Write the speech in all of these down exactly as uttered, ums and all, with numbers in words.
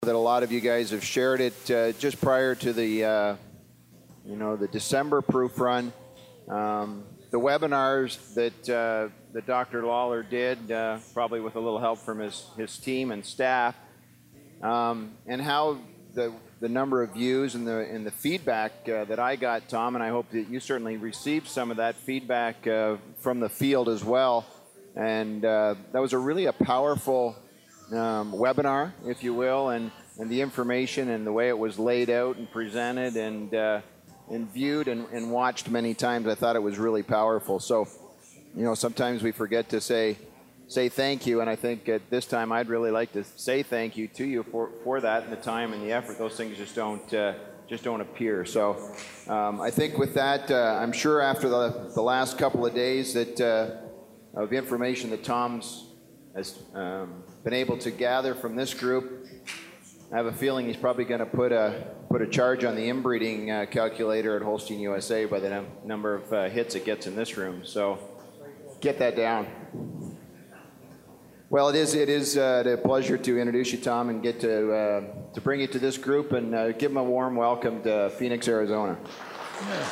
that a lot of you guys have shared it uh, just prior to the, uh, you know, the December proof run. Um, the webinars that uh, that Doctor Lawler did, uh, probably with a little help from his his team and staff, um, and how the the number of views and the and the feedback uh, that I got, Tom, and I hope that you certainly received some of that feedback uh, from the field as well. And uh, that was a really a powerful um, webinar, if you will, and and the information and the way it was laid out and presented and uh, and viewed and, and watched many times. I thought it was really powerful. So, you know, sometimes we forget to say say thank you, and I think at this time I'd really like to say thank you to you for for that and the time and the effort. Those things just don't uh, just don't appear. So um, I think with that, uh, I'm sure after the the last couple of days that uh, of information that Tom's has um, been able to gather from this group, I have a feeling he's probably going to put a put a charge on the inbreeding uh, calculator at Holstein U S A by the num number of uh, hits it gets in this room. So get that down. Well, it is it is uh, a pleasure to introduce you, Tom, and get to uh, to bring you to this group and uh, give them a warm welcome to Phoenix, Arizona. Yeah.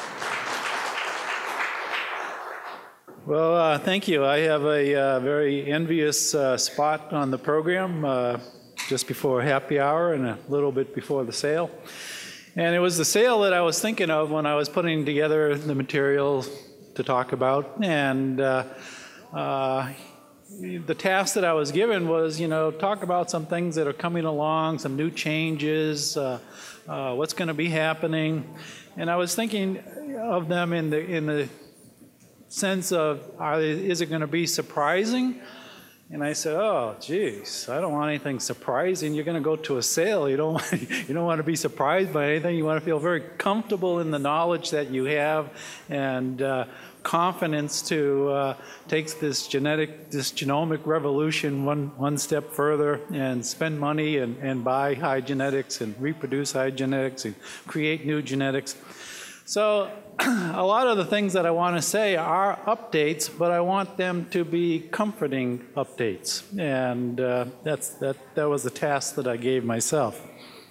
Well, uh, thank you. I have a uh, very envious uh, spot on the program uh, just before happy hour and a little bit before the sale. And it was the sale that I was thinking of when I was putting together the material to talk about. And uh, uh, the task that I was given was, you know, talk about some things that are coming along, some new changes, uh, uh, what's going to be happening. And I was thinking of them in the in the sense of, are they, is it going to be surprising? And I said, oh, geez, I don't want anything surprising. You're going to go to a sale. You don't want, you don't want to be surprised by anything. You want to feel very comfortable in the knowledge that you have and uh, confidence to uh, take this genetic, this genomic revolution one, one step further and spend money and, and buy high genetics and reproduce high genetics and create new genetics. So a lot of the things that I want to say are updates, but I want them to be comforting updates. And uh, that's, that, that was the task that I gave myself.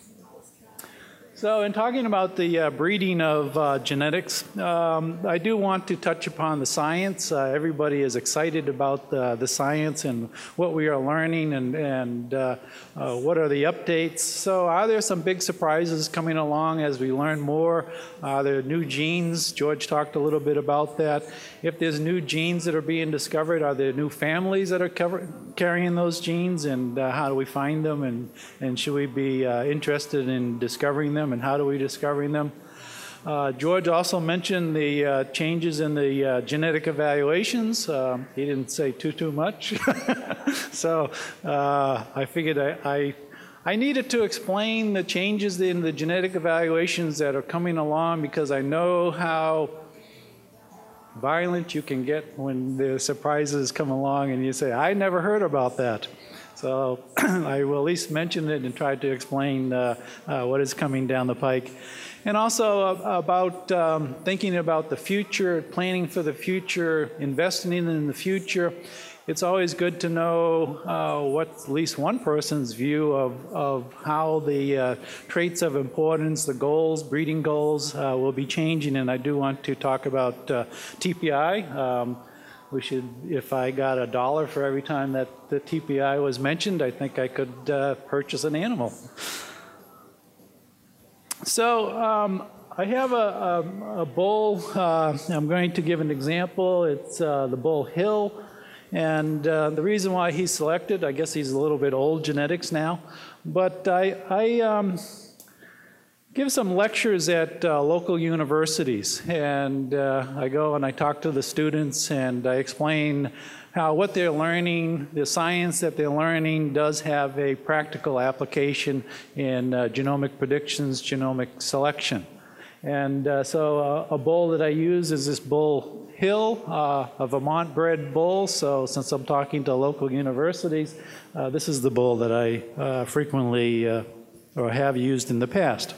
So in talking about the uh, breeding of uh, genetics, um, I do want to touch upon the science. Uh, everybody is excited about the, the science and what we are learning and, and uh, uh, what are the updates. So are there some big surprises coming along as we learn more? Are there new genes? George talked a little bit about that. If there's new genes that are being discovered, are there new families that are cover carrying those genes, and uh, how do we find them, and, and should we be uh, interested in discovering them, and how do we discovering them? Uh, George also mentioned the uh, changes in the uh, genetic evaluations. Uh, he didn't say too, too much. So uh, I figured I, I, I needed to explain the changes in the genetic evaluations that are coming along, because I know how violent you can get when the surprises come along and you say, I never heard about that. So I will at least mention it and try to explain uh, uh, what is coming down the pike. And also uh, about um, thinking about the future, planning for the future, investing in the future. It's always good to know uh, what at least one person's view of, of how the uh, traits of importance, the goals, breeding goals uh, will be changing. And I do want to talk about uh, T P I. Um, We should, if I got a dollar for every time that the T P I was mentioned, I think I could uh, purchase an animal. So um, I have a, a, a bull. Uh, I'm going to give an example. It's uh, the bull Hill. And uh, the reason why he's selected, I guess he's a little bit old genetics now, but I, I um, give some lectures at uh, local universities, and uh, I go and I talk to the students and I explain how what they're learning, the science that they're learning, does have a practical application in uh, genomic predictions, genomic selection. And uh, so uh, a bull that I use is this bull Hill, uh, a Vermont-bred bull. So since I'm talking to local universities, uh, this is the bull that I uh, frequently uh, or have used in the past.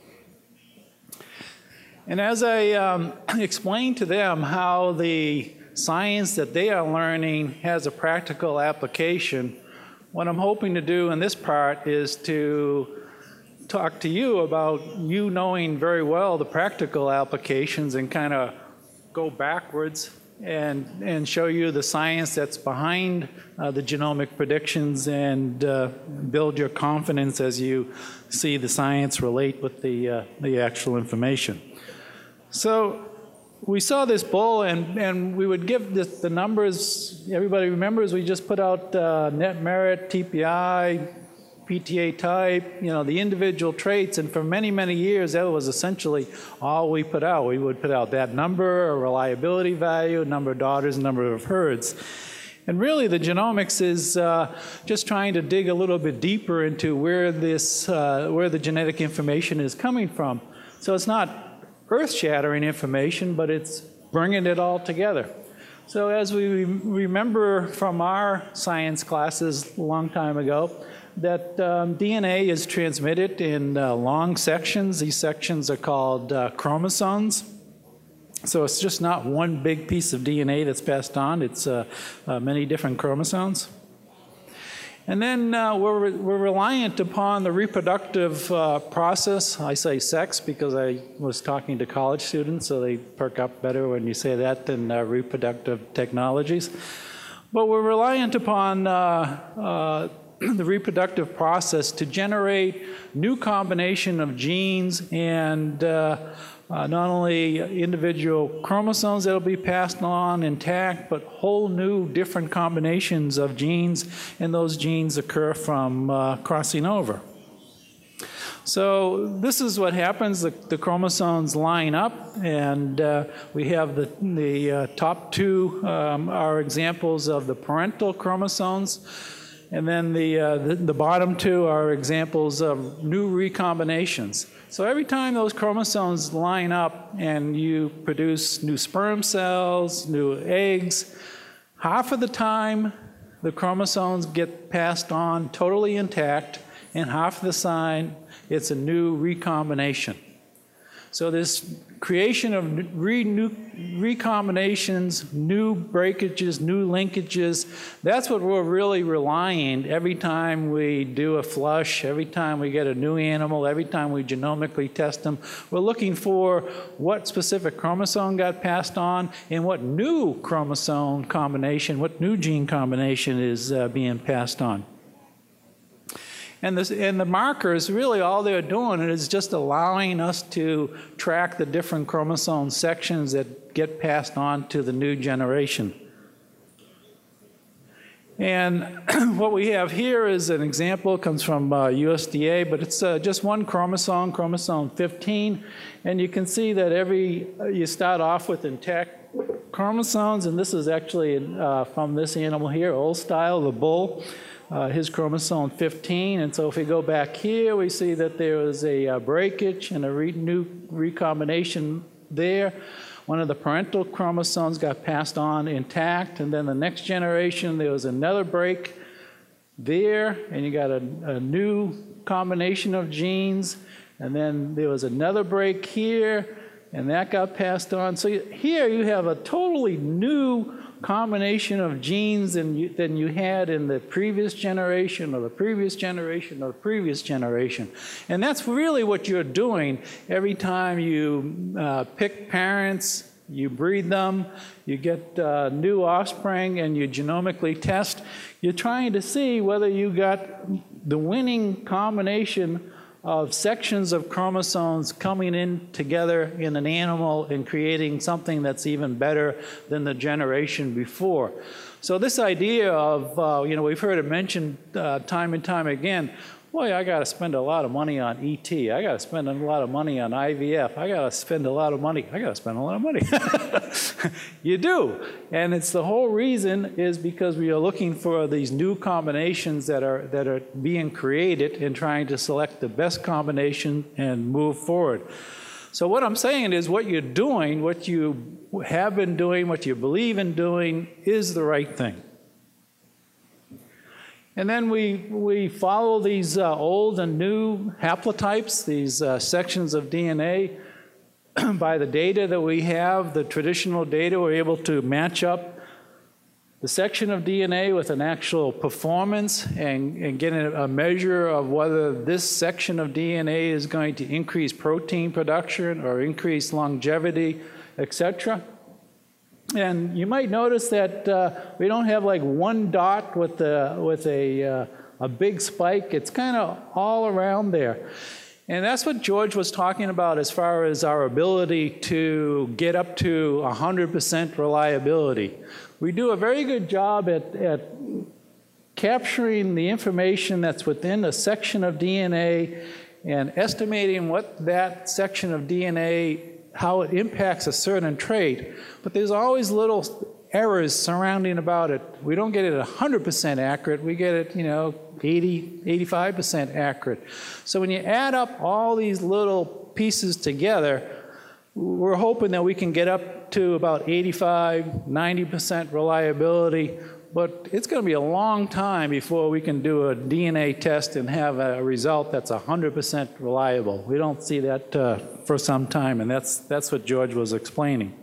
And as I um, explain to them how the science that they are learning has a practical application, what I'm hoping to do in this part is to talk to you about you knowing very well the practical applications and kind of go backwards and, and show you the science that's behind uh, the genomic predictions and uh, build your confidence as you see the science relate with the, uh, the actual information. So we saw this bull, and, and we would give this, the numbers. Everybody remembers we just put out uh, net merit, T P I, P T A type, you know, the individual traits, and for many, many years that was essentially all we put out. We would put out that number, a reliability value, number of daughters, number of herds. And really the genomics is uh, just trying to dig a little bit deeper into where this, uh, where the genetic information is coming from. So it's not earth-shattering information, but it's bringing it all together. So as we remember from our science classes a long time ago, that um, D N A is transmitted in uh, long sections. These sections are called uh, chromosomes. So it's just not one big piece of D N A that's passed on. It's uh, uh, many different chromosomes. And then uh, we're, we're reliant upon the reproductive uh, process. I say sex because I was talking to college students, so they perk up better when you say that than uh, reproductive technologies. But we're reliant upon uh, uh, the reproductive process to generate new combination of genes and uh, Uh, not only individual chromosomes that will be passed on intact, but whole new different combinations of genes, and those genes occur from uh, crossing over. So this is what happens. The, the chromosomes line up, and uh, we have the, the uh, top two um, are examples of the parental chromosomes, and then the, uh, the, the bottom two are examples of new recombinations. So every time those chromosomes line up and you produce new sperm cells, new eggs, half of the time the chromosomes get passed on totally intact, and half of the time it's a new recombination. So this creation of re new recombinations, new breakages, new linkages, that's what we're really relying every time we do a flush, every time we get a new animal, every time we genomically test them. We're looking for what specific chromosome got passed on and what new chromosome combination, what new gene combination is uh, being passed on. And, this, and the markers, really all they're doing is just allowing us to track the different chromosome sections that get passed on to the new generation. And what we have here is an example, comes from uh, U S D A, but it's uh, just one chromosome, chromosome fifteen. And you can see that every, uh, you start off with intact chromosomes, and this is actually uh, from this animal here, old style, the bull. Uh, his chromosome fifteen, and so if we go back here, we see that there is a uh, breakage and a re new recombination there. One of the parental chromosomes got passed on intact, and then the next generation there was another break there, and you got a, a new combination of genes, and then there was another break here, and that got passed on. So here you have a totally new combination of genes than you, than you had in the previous generation or the previous generation or the previous generation. And that's really what you're doing every time you uh, pick parents, you breed them, you get uh, new offspring, and you genomically test. You're trying to see whether you got the winning combination of sections of chromosomes coming in together in an animal and creating something that's even better than the generation before. So this idea of, uh, you know, we've heard it mentioned uh, time and time again, boy, I got to spend a lot of money on E T. I got to spend a lot of money on I V F. I got to spend a lot of money. I got to spend a lot of money. You do. And it's the whole reason is because we are looking for these new combinations that are, that are being created and trying to select the best combination and move forward. So what I'm saying is what you're doing, what you have been doing, what you believe in doing is the right thing. And then we, we follow these uh, old and new haplotypes, these uh, sections of D N A. By the data that we have, the traditional data, we're able to match up the section of D N A with an actual performance and, and getting a measure of whether this section of D N A is going to increase protein production or increase longevity, et cetera. And you might notice that uh, we don't have like one dot with, the, with a, uh, a big spike. It's kind of all around there. And that's what George was talking about as far as our ability to get up to one hundred percent reliability. We do a very good job at, at capturing the information that's within a section of D N A and estimating what that section of D N A, how it impacts a certain trait. But there's always little errors surrounding about it. We don't get it one hundred percent accurate. We get it, you know, eighty, eighty-five percent accurate. So when you add up all these little pieces together, we're hoping that we can get up to about eighty-five, ninety percent reliability, but it's going to be a long time before we can do a D N A test and have a result that's one hundred percent reliable. We don't see that uh, for some time, and that's, that's what George was explaining.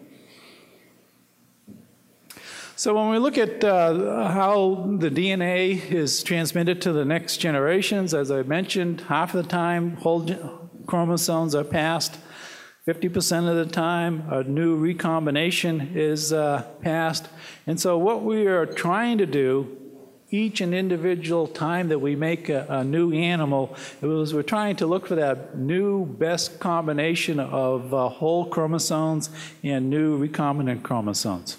So when we look at uh, how the D N A is transmitted to the next generations, as I mentioned, half of the time whole chromosomes are passed. fifty percent of the time a new recombination is uh, passed. And so what we are trying to do each and individual time that we make a, a new animal, it was we're trying to look for that new best combination of uh, whole chromosomes and new recombinant chromosomes.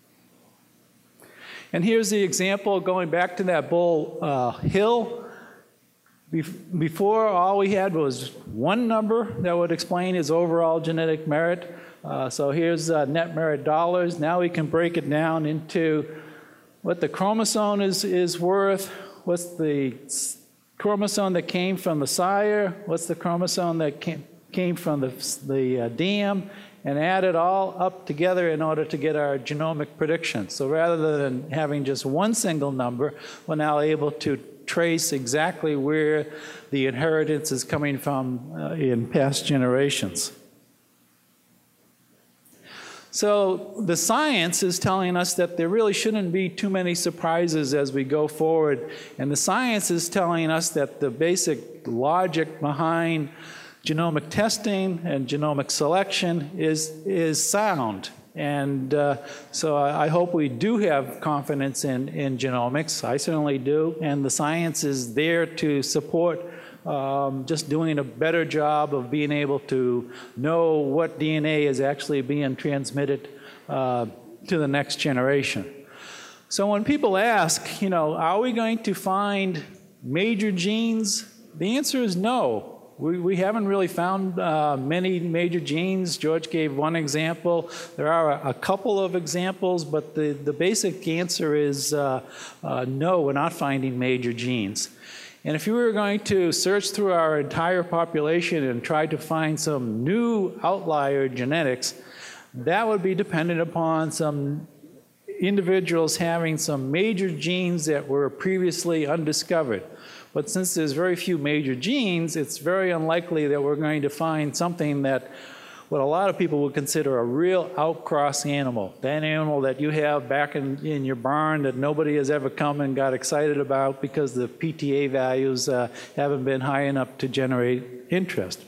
And here's the example going back to that bull uh, hill. Before, all we had was one number that would explain his overall genetic merit. Uh, so here's uh, net merit dollars. Now we can break it down into what the chromosome is, is worth, what's the chromosome that came from the sire, what's the chromosome that came, came from the, the uh, dam, and add it all up together in order to get our genomic prediction. So rather than having just one single number, we're now able to trace exactly where the inheritance is coming from uh, in past generations. So the science is telling us that there really shouldn't be too many surprises as we go forward. And the science is telling us that the basic logic behind genomic testing and genomic selection is, is sound. And uh, so I, I hope we do have confidence in, in genomics. I certainly do. And the science is there to support um, just doing a better job of being able to know what D N A is actually being transmitted uh, to the next generation. So when people ask, you know, are we going to find major genes? The answer is no. We, we haven't really found uh, many major genes. George gave one example. There are a, a couple of examples, but the, the basic answer is uh, uh, no, we're not finding major genes. And if you were going to search through our entire population and try to find some new outlier genetics, that would be dependent upon some individuals having some major genes that were previously undiscovered. But since there's very few major genes, it's very unlikely that we're going to find something that what a lot of people would consider a real outcross animal. That animal that you have back in, in your barn that nobody has ever come and got excited about because the P T A values uh, haven't been high enough to generate interest.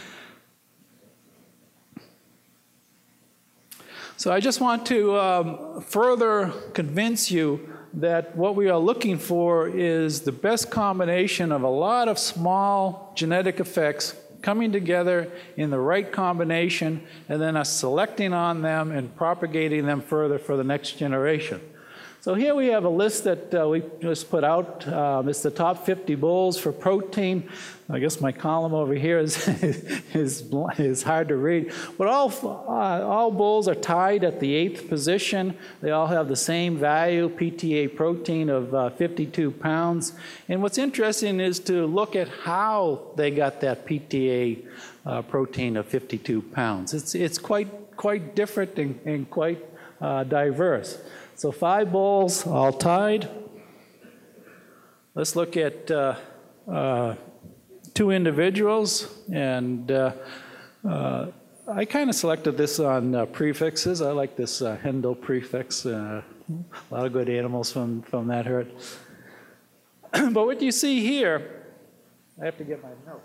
So I just want to um, further convince you that what we are looking for is the best combination of a lot of small genetic effects coming together in the right combination, and then us selecting on them and propagating them further for the next generation. So here we have a list that uh, we just put out. Um, it's the top fifty bulls for protein. I guess my column over here is, is, is hard to read. But all, uh, all bulls are tied at the eighth position. They all have the same value, P T A protein of uh, fifty-two pounds. And what's interesting is to look at how they got that P T A uh, protein of fifty-two pounds. It's, it's quite, quite different and, and quite uh, diverse. So five bulls, all tied. Let's look at uh, uh, two individuals, and uh, uh, I kind of selected this on uh, prefixes. I like this uh, Hendel prefix. Uh, a lot of good animals from, from that herd. But what you see here, I have to get my notes.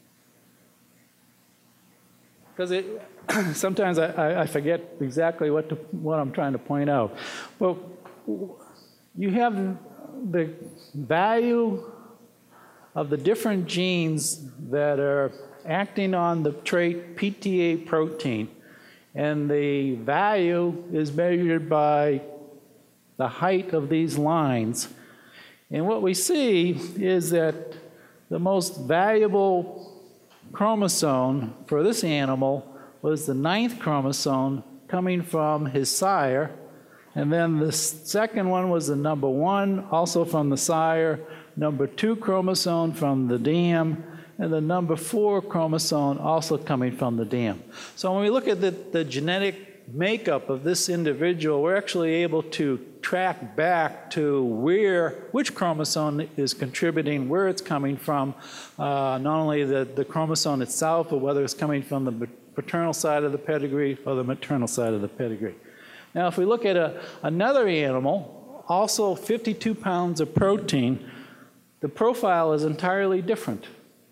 Because it, sometimes I, I forget exactly what, to, what I'm trying to point out. Well, you have the value of the different genes that are acting on the trait P T A protein, and the value is measured by the height of these lines. And what we see is that the most valuable chromosome for this animal was the ninth chromosome coming from his sire, and then the second one was the number one, also from the sire, number two chromosome from the dam, and the number four chromosome also coming from the dam. So when we look at the, the genetic makeup of this individual, we're actually able to track back to where, which chromosome is contributing, where it's coming from, uh, not only the, the chromosome itself, but whether it's coming from the paternal side of the pedigree or the maternal side of the pedigree. Now, if we look at a, another animal, also fifty-two pounds of protein, the profile is entirely different.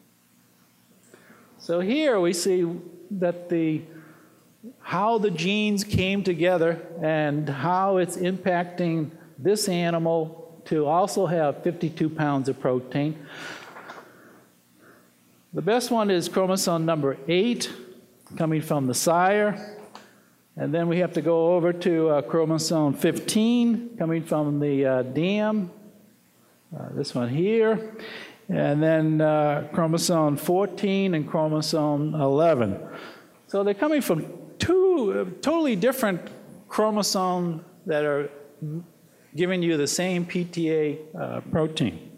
So here we see that the how the genes came together and how it's impacting this animal to also have fifty-two pounds of protein. The best one is chromosome number eight, coming from the sire. And then we have to go over to uh, chromosome fifteen, coming from the uh, dam, uh, this one here. And then uh, chromosome fourteen and chromosome eleven. So they're coming from two totally different chromosomes that are giving you the same P T A uh, protein.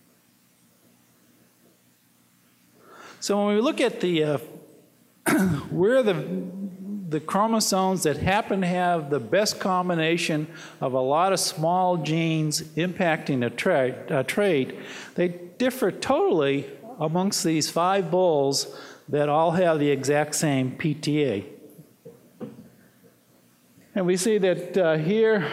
So when we look at the uh, where the the chromosomes that happen to have the best combination of a lot of small genes impacting a, tra a trait, they differ totally amongst these five bulls that all have the exact same P T A. And we see that uh, here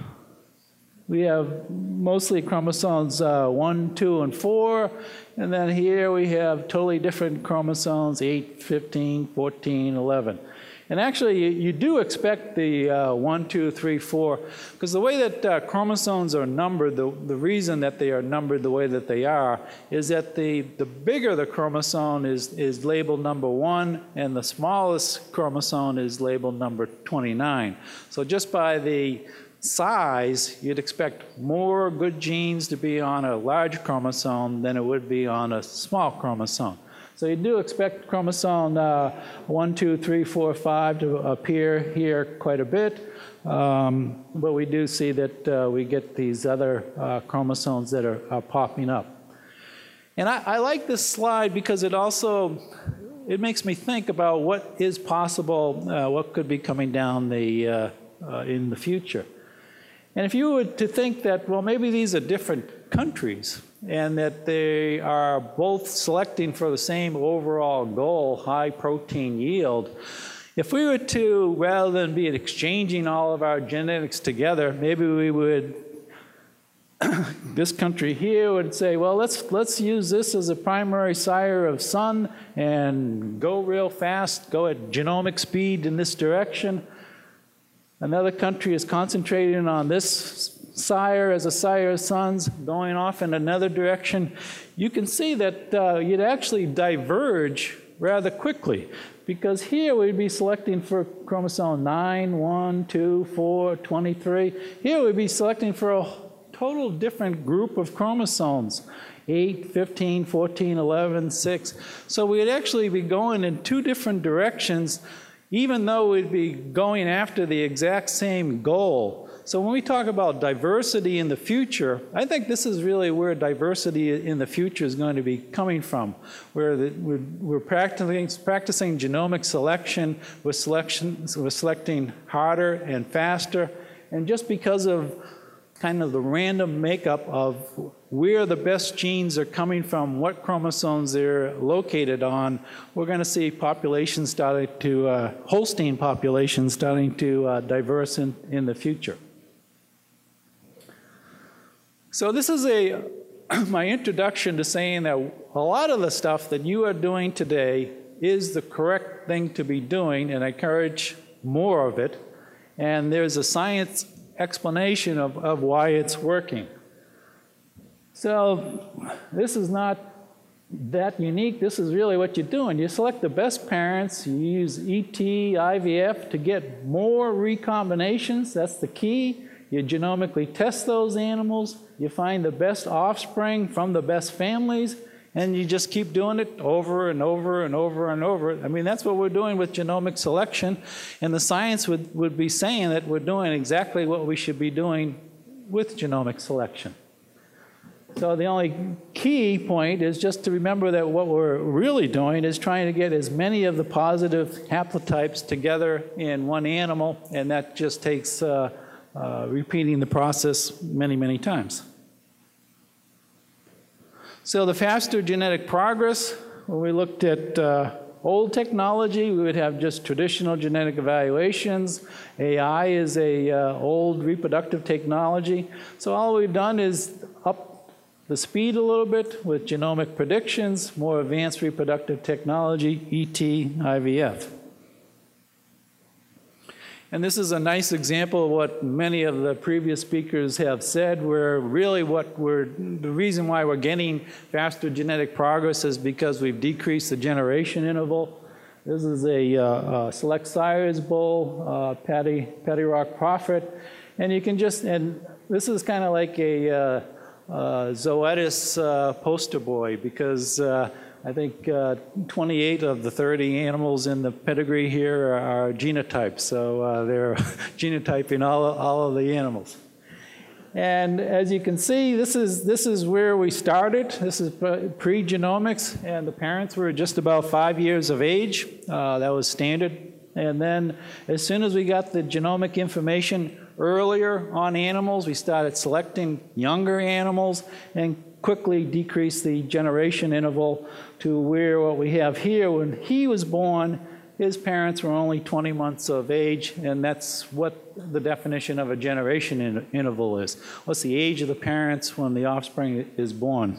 we have mostly chromosomes uh, one, two, and four, and then here we have totally different chromosomes, eight, fifteen, fourteen, eleven. And actually, you, you do expect the uh, one, two, three, four, because the way that uh, chromosomes are numbered, the, the reason that they are numbered the way that they are, is that the, the bigger the chromosome is, is labeled number one, and the smallest chromosome is labeled number twenty-nine. So just by the size, you'd expect more good genes to be on a large chromosome than it would be on a small chromosome. So you do expect chromosome uh, one, two, three, four, five to appear here quite a bit, um, but we do see that uh, we get these other uh, chromosomes that are, are popping up. And I, I like this slide because it also, it makes me think about what is possible, uh, what could be coming down the, uh, uh, in the future. And if you were to think that, well, maybe these are different countries, and that they are both selecting for the same overall goal, high protein yield. If we were to, rather than be exchanging all of our genetics together, maybe we would, this country here would say, well, let's, let's use this as a primary sire of son and go real fast, go at genomic speed in this direction. Another country is concentrating on this sire as a sire of sons, going off in another direction. You can see that uh, you'd actually diverge rather quickly, because here we'd be selecting for chromosome nine, one, two, four, twenty-three. Here we'd be selecting for a total different group of chromosomes, eight, fifteen, fourteen, eleven, six. So we'd actually be going in two different directions, even though we'd be going after the exact same goal. So when we talk about diversity in the future, I think this is really where diversity in the future is going to be coming from, where the, we're, we're practicing, practicing genomic selection, we're, selection, we're selecting harder and faster, and just because of kind of the random makeup of where the best genes are coming from, what chromosomes they're located on, we're going to see populations starting to, uh, Holstein populations starting to uh, diverse in, in the future. So this is a my introduction to saying that a lot of the stuff that you are doing today is the correct thing to be doing, and I encourage more of it. And there's a science explanation of, of why it's working. So this is not that unique. This is really what you're doing. You select the best parents, you use E T, I V F to get more recombinations. That's the key. You genomically test those animals, you find the best offspring from the best families, and you just keep doing it over and over and over and over. I mean, that's what we're doing with genomic selection, and the science would, would be saying that we're doing exactly what we should be doing with genomic selection. So the only key point is just to remember that what we're really doing is trying to get as many of the positive haplotypes together in one animal, and that just takes uh, uh, repeating the process many, many times. So the faster genetic progress, when we looked at uh, old technology, we would have just traditional genetic evaluations. A I is a uh, old reproductive technology. So all we've done is up the speed a little bit with genomic predictions, more advanced reproductive technology, E T, I V F. And this is a nice example of what many of the previous speakers have said, where really what we're, the reason why we're getting faster genetic progress is because we've decreased the generation interval. This is a, uh, uh, select sires bull, uh, Patty, Patty Rock Prophet. And you can just, and this is kind of like a uh, uh, Zoetis uh, poster boy, because uh, I think uh, twenty-eight of the thirty animals in the pedigree here are, are genotypes, so uh, they're genotyping all, all of the animals. And as you can see, this is, this is where we started. This is pre-genomics, and the parents were just about five years of age. Uh, that was standard. And then as soon as we got the genomic information earlier on animals, we started selecting younger animals and quickly decrease the generation interval to where what we have here, when he was born, his parents were only twenty months of age, and that's what the definition of a generation in interval is. What's the age of the parents when the offspring is born?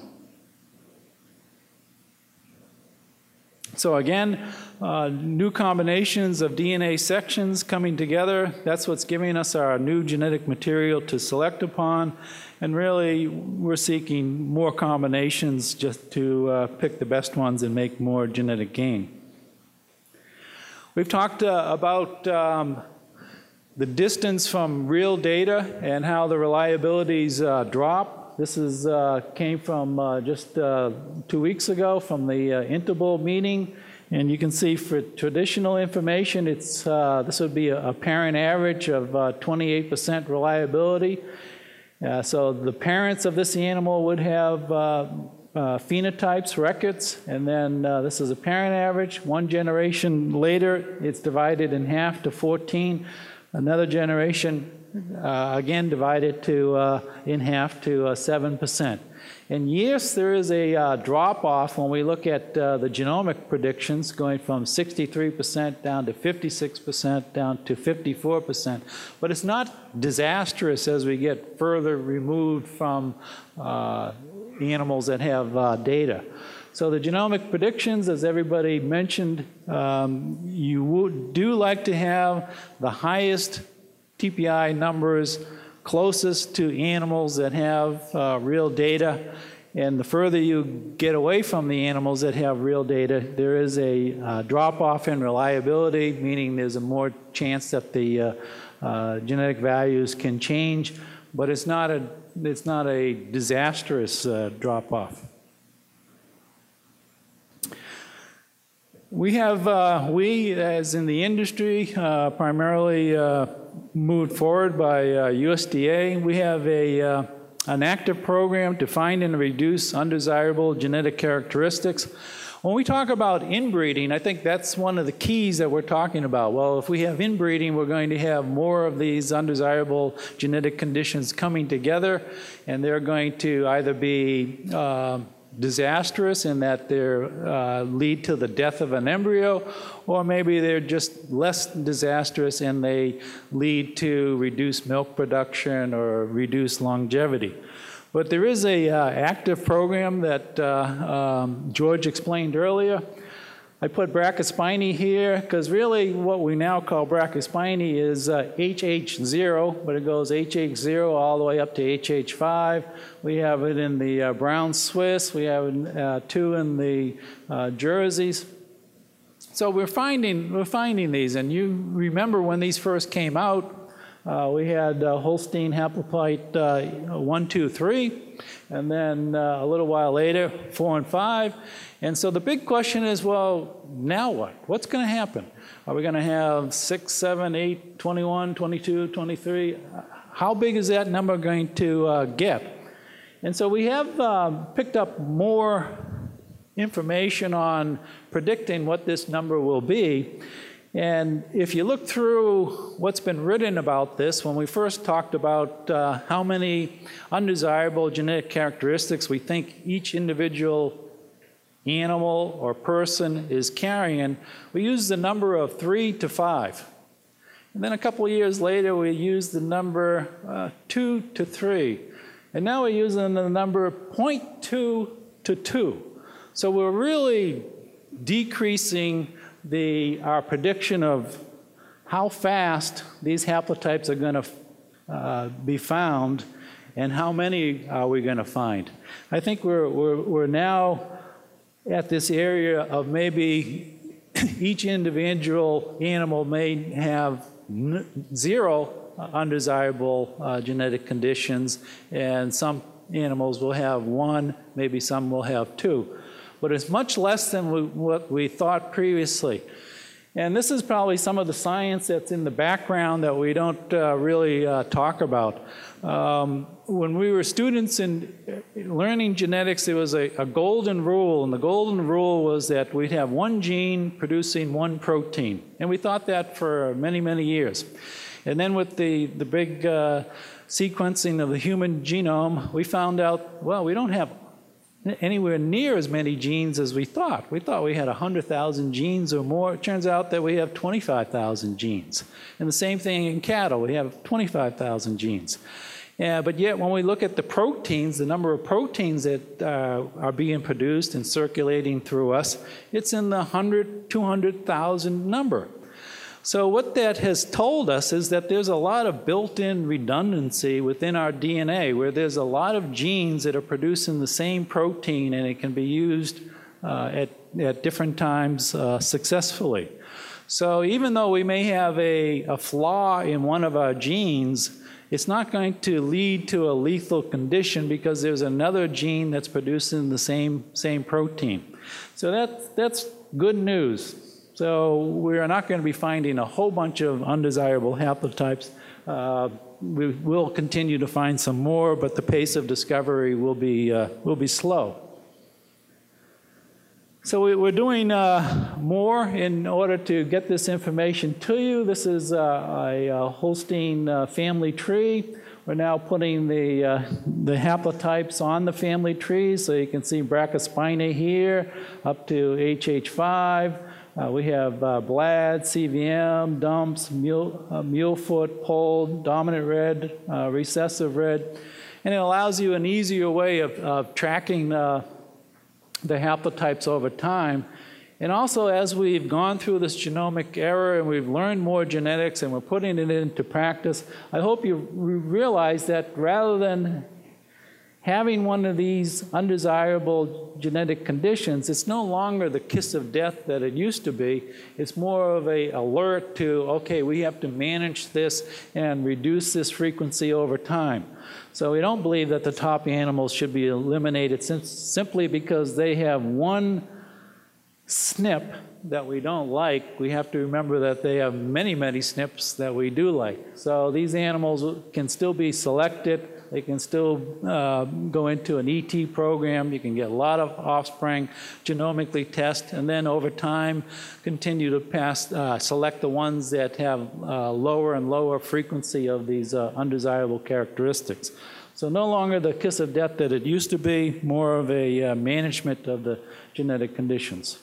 So again, uh, new combinations of D N A sections coming together, that's what's giving us our new genetic material to select upon. And really, we're seeking more combinations just to uh, pick the best ones and make more genetic gain. We've talked uh, about um, the distance from real data and how the reliabilities uh, drop. This is, uh, came from uh, just uh, two weeks ago from the uh, Interbull meeting. And you can see for traditional information, it's, uh, this would be a, a parent average of uh, twenty-eight percent reliability. Uh, so the parents of this animal would have uh, uh, phenotypes, records, and then uh, this is a parent average. One generation later, it's divided in half to fourteen. Another generation, uh, again, divided to, uh, in half to uh, seven percent. And yes, there is a uh, drop-off when we look at uh, the genomic predictions, going from sixty-three percent down to fifty-six percent, down to fifty-four percent. But it's not disastrous as we get further removed from uh, animals that have uh, data. So the genomic predictions, as everybody mentioned, um, you would, do like to have the highest T P I numbers closest to animals that have uh, real data. And the further you get away from the animals that have real data, there is a uh, drop-off in reliability, meaning there's a more chance that the uh, uh, genetic values can change, but it's not a, it's not a disastrous uh, drop-off. We have, uh, we as in the industry, uh, primarily uh, moved forward by uh, U S D A. We have a, uh, an active program to find and reduce undesirable genetic characteristics. When we talk about inbreeding, I think that's one of the keys that we're talking about. Well, if we have inbreeding, we're going to have more of these undesirable genetic conditions coming together, and they're going to either be uh, disastrous in that they uh, lead to the death of an embryo, or maybe they're just less disastrous and they lead to reduced milk production or reduced longevity. But there is a uh, active program that uh, um, George explained earlier. I put brachyspiny here because really what we now call brachyspiny is uh, H H zero, but it goes H H zero all the way up to H H five. We have it in the uh, brown Swiss. We have uh, two in the uh, Jerseys. So we're finding, we're finding these, and you remember when these first came out, uh, we had uh, Holstein haplotype uh, one, two, three, and then uh, a little while later, four and five. And so the big question is, well, now what? What's going to happen? Are we going to have six, seven, eight, twenty-one, twenty-two, twenty-three? How big is that number going to uh, get? And so we have uh, picked up more information on predicting what this number will be. And if you look through what's been written about this, when we first talked about uh, how many undesirable genetic characteristics we think each individual animal or person is carrying, we used the number of three to five. And then a couple of years later, we used the number uh, two to three. And now we're using the number zero point two to two. So we're really decreasing the, our prediction of how fast these haplotypes are going to uh, be found and how many are we going to find. I think we're, we're, we're now at this area of maybe each individual animal may have n zero undesirable uh, genetic conditions, and some animals will have one, maybe some will have two. But it's much less than we, what we thought previously. And this is probably some of the science that's in the background that we don't uh, really uh, talk about. Um, when we were students in learning genetics, there was a, a golden rule, and the golden rule was that we'd have one gene producing one protein. And we thought that for many, many years. And then with the, the big uh, sequencing of the human genome, we found out, well, we don't have anywhere near as many genes as we thought. We thought we had one hundred thousand genes or more. It turns out that we have twenty-five thousand genes. And the same thing in cattle, we have twenty-five thousand genes. Yeah, but yet when we look at the proteins, the number of proteins that uh, are being produced and circulating through us, it's in the one hundred, two hundred thousand number. So what that has told us is that there's a lot of built-in redundancy within our D N A, where there's a lot of genes that are producing the same protein, and it can be used uh, at, at different times uh, successfully. So even though we may have a, a flaw in one of our genes, it's not going to lead to a lethal condition because there's another gene that's producing the same, same protein. So that, that's good news. So we are not going to be finding a whole bunch of undesirable haplotypes. Uh, we will continue to find some more, but the pace of discovery will be, uh, will be slow. So we, we're doing uh, more in order to get this information to you. This is uh, a, a Holstein uh, family tree. We're now putting the, uh, the haplotypes on the family tree, so you can see brachyspiny here up to H H five. Uh, we have uh, B L A D, C V M, dumps, mule, uh, mulefoot, pole, dominant red, uh, recessive red. And it allows you an easier way of, of tracking uh, the haplotypes over time. And also, as we've gone through this genomic era and we've learned more genetics and we're putting it into practice, I hope you realize that rather than having one of these undesirable genetic conditions, it's no longer the kiss of death that it used to be. It's more of an alert to, okay, we have to manage this and reduce this frequency over time. So we don't believe that the top animals should be eliminated sim simply because they have one S N P that we don't like. We have to remember that they have many, many S N Ps that we do like. So these animals can still be selected. They can still uh, go into an E T program. You can get a lot of offspring, genomically test, and then over time continue to pass, uh, select the ones that have uh, lower and lower frequency of these uh, undesirable characteristics. So no longer the kiss of death that it used to be, more of a uh, management of the genetic conditions.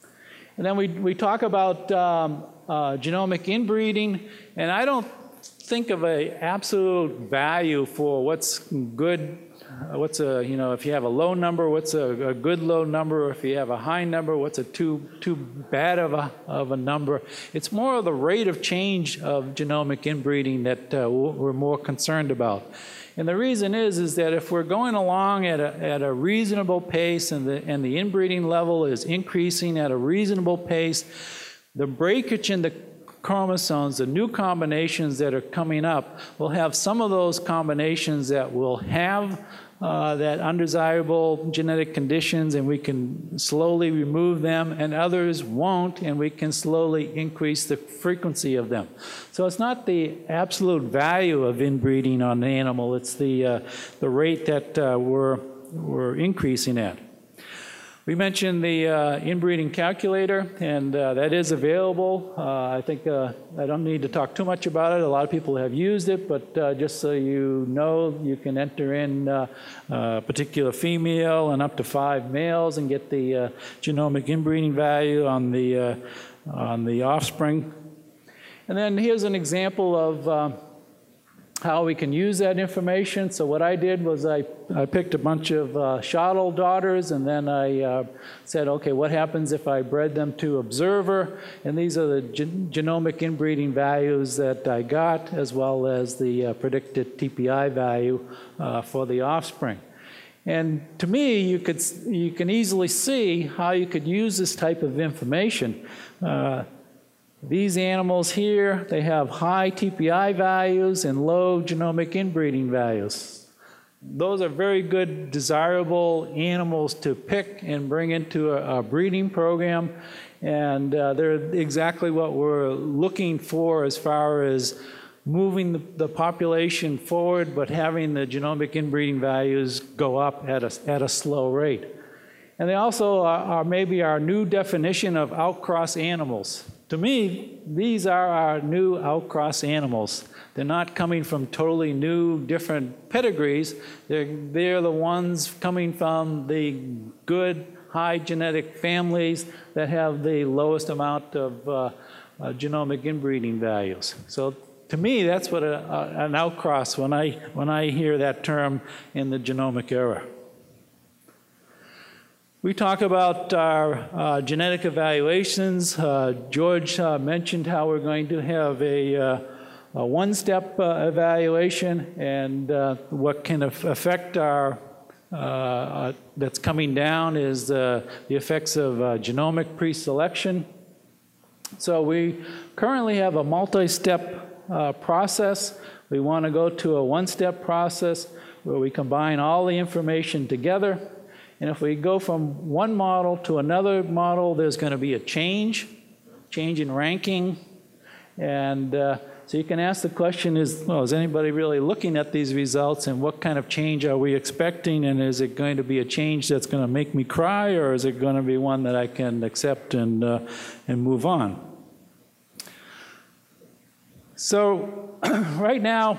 And then we, we talk about um, uh, genomic inbreeding, and I don't think of a absolute value for what's good, uh, what's a, you know, if you have a low number, what's a, a good low number, or if you have a high number, what's a too, too bad of a, of a number. It's more of the rate of change of genomic inbreeding that uh, we're more concerned about. And the reason is, is that if we're going along at a, at a reasonable pace and the, and the inbreeding level is increasing at a reasonable pace, the breakage in the chromosomes, the new combinations that are coming up, will have some of those combinations that will have uh, that undesirable genetic conditions, and we can slowly remove them, and others won't, and we can slowly increase the frequency of them. So it's not the absolute value of inbreeding on the animal, it's the, uh, the rate that uh, we're, we're increasing at. We mentioned the uh, inbreeding calculator, and uh, that is available. Uh, I think uh, I don't need to talk too much about it. A lot of people have used it, but uh, just so you know, you can enter in uh, a particular female and up to five males and get the uh, genomic inbreeding value on the, uh, on the offspring. And then here's an example of uh, how we can use that information. So what I did was I, I picked a bunch of uh, shuttle daughters, and then I uh, said, okay, what happens if I bred them to observer? And these are the gen genomic inbreeding values that I got, as well as the uh, predicted T P I value uh, for the offspring. And to me, you, could, you can easily see how you could use this type of information. Uh, These animals here, they have high T P I values and low genomic inbreeding values. Those are very good, desirable animals to pick and bring into a, a breeding program, and uh, they're exactly what we're looking for as far as moving the, the population forward, but having the genomic inbreeding values go up at a, at a slow rate. And they also are, are maybe our new definition of outcross animals. To me, these are our new outcross animals. They're not coming from totally new, different pedigrees. They're, they're the ones coming from the good, high genetic families that have the lowest amount of uh, uh, genomic inbreeding values. So to me, that's what a, a, an outcross, when I, when I hear that term in the genomic era. We talk about our uh, genetic evaluations. Uh, George uh, mentioned how we're going to have a, uh, a one-step uh, evaluation, and uh, what can affect our, uh, uh, that's coming down is uh, the effects of uh, genomic pre-selection. So we currently have a multi-step uh, process. We want to go to a one-step process where we combine all the information together. And if we go from one model to another model, there's going to be a change, change in ranking. And uh, so you can ask the question, is, well, is anybody really looking at these results, and what kind of change are we expecting? And is it going to be a change that's going to make me cry, or is it going to be one that I can accept and, uh, and move on? So right now,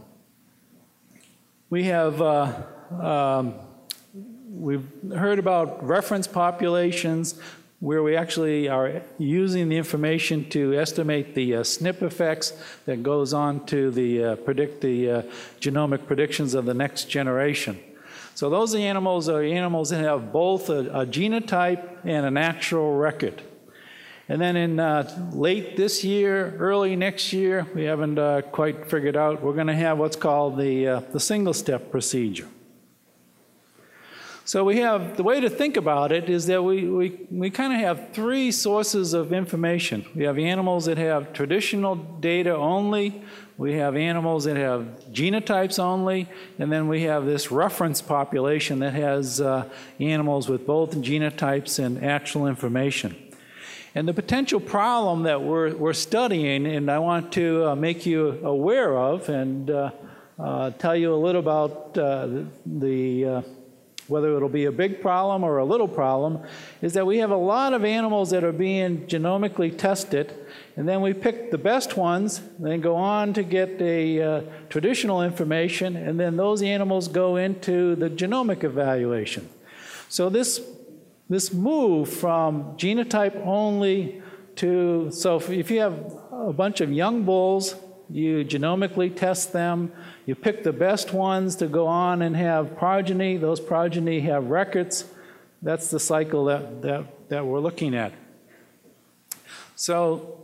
we have uh, um, we've heard about reference populations where we actually are using the information to estimate the uh, S N P effects that goes on to the, uh, predict the uh, genomic predictions of the next generation. So those animals are animals that have both a, a genotype and an actual record. And then in uh, late this year, early next year, we haven't uh, quite figured out, we're going to have what's called the, uh, the single-step procedure. So we have, the way to think about it is that we, we, we kind of have three sources of information. We have animals that have traditional data only, we have animals that have genotypes only, and then we have this reference population that has uh, animals with both genotypes and actual information. And the potential problem that we're, we're studying, and I want to uh, make you aware of and uh, uh, tell you a little about uh, the, the uh, whether it'll be a big problem or a little problem, is that we have a lot of animals that are being genomically tested, and then we pick the best ones, then go on to get a uh, traditional information, and then those animals go into the genomic evaluation. So this, this move from genotype only to, so if, if you have a bunch of young bulls you genomically test them, you pick the best ones to go on and have progeny, those progeny have records. That's the cycle that, that, that we're looking at. So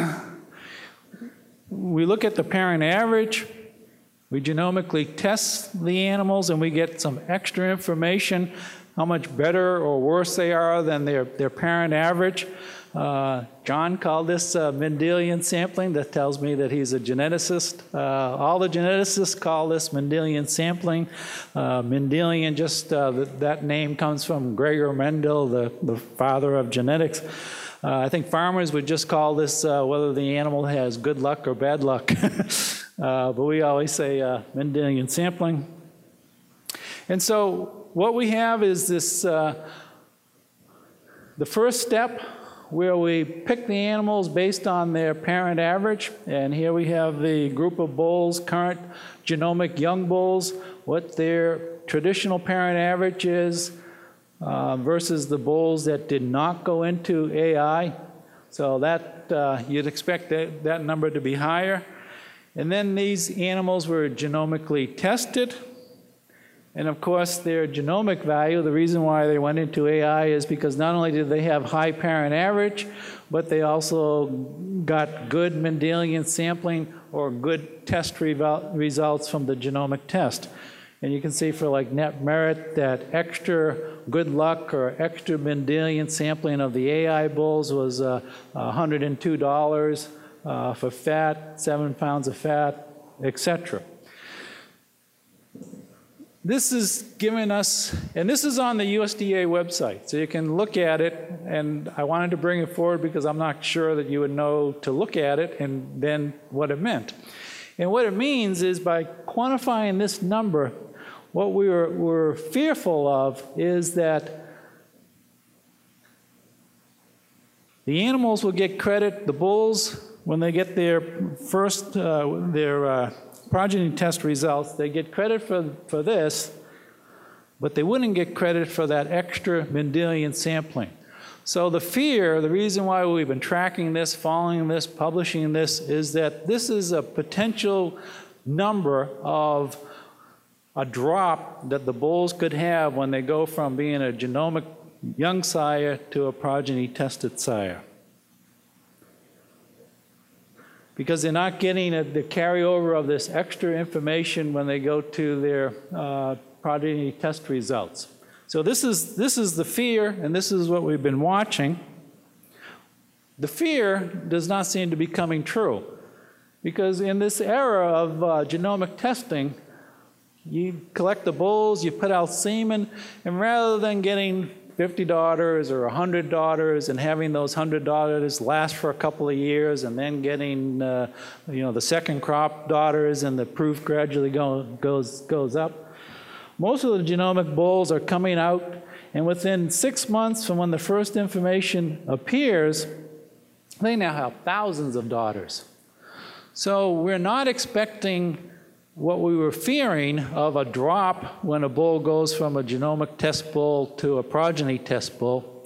we look at the parent average, we genomically test the animals, and we get some extra information, how much better or worse they are than their, their parent average. Uh, John called this uh, Mendelian sampling. That tells me that he's a geneticist. Uh, all the geneticists call this Mendelian sampling. Uh, Mendelian, just uh, th that name comes from Gregor Mendel, the, the father of genetics. Uh, I think farmers would just call this uh, whether the animal has good luck or bad luck. uh, but we always say uh, Mendelian sampling. And so what we have is this, uh, the first step, where we pick the animals based on their parent average. And here we have the group of bulls, current genomic young bulls, what their traditional parent average is uh, versus the bulls that did not go into A I. So that uh, you'd expect that, that number to be higher. And then these animals were genomically tested. And of course, their genomic value, the reason why they went into A I is because not only did they have high parent average, but they also got good Mendelian sampling or good test results from the genomic test. And you can see for like net merit that extra good luck or extra Mendelian sampling of the A I bulls was uh, one hundred two dollars uh, for fat, seven pounds of fat, et cetera. This is giving us, and this is on the U S D A website, so you can look at it, and I wanted to bring it forward because I'm not sure that you would know to look at it and then what it meant. And what it means is by quantifying this number, what we were, were fearful of is that the animals will get credit, the bulls, when they get their first, uh, their uh, progeny test results, they get credit for, for this, but they wouldn't get credit for that extra Mendelian sampling. So the fear, the reason why we've been tracking this, following this, publishing this, is that this is a potential number of a drop that the bulls could have when they go from being a genomic young sire to a progeny tested sire. Because they're not getting a, the carryover of this extra information when they go to their uh, progeny test results. So this is, this is the fear, and this is what we've been watching. The fear does not seem to be coming true, because in this era of uh, genomic testing, you collect the bulls, you put out semen, and rather than getting fifty daughters or one hundred daughters and having those one hundred daughters last for a couple of years and then getting uh, you know, the second crop daughters and the proof gradually go, goes, goes up. Most of the genomic bulls are coming out, and within six months from when the first information appears, they now have thousands of daughters. So we're not expecting what we were fearing of a drop when a bull goes from a genomic test bull to a progeny test bull.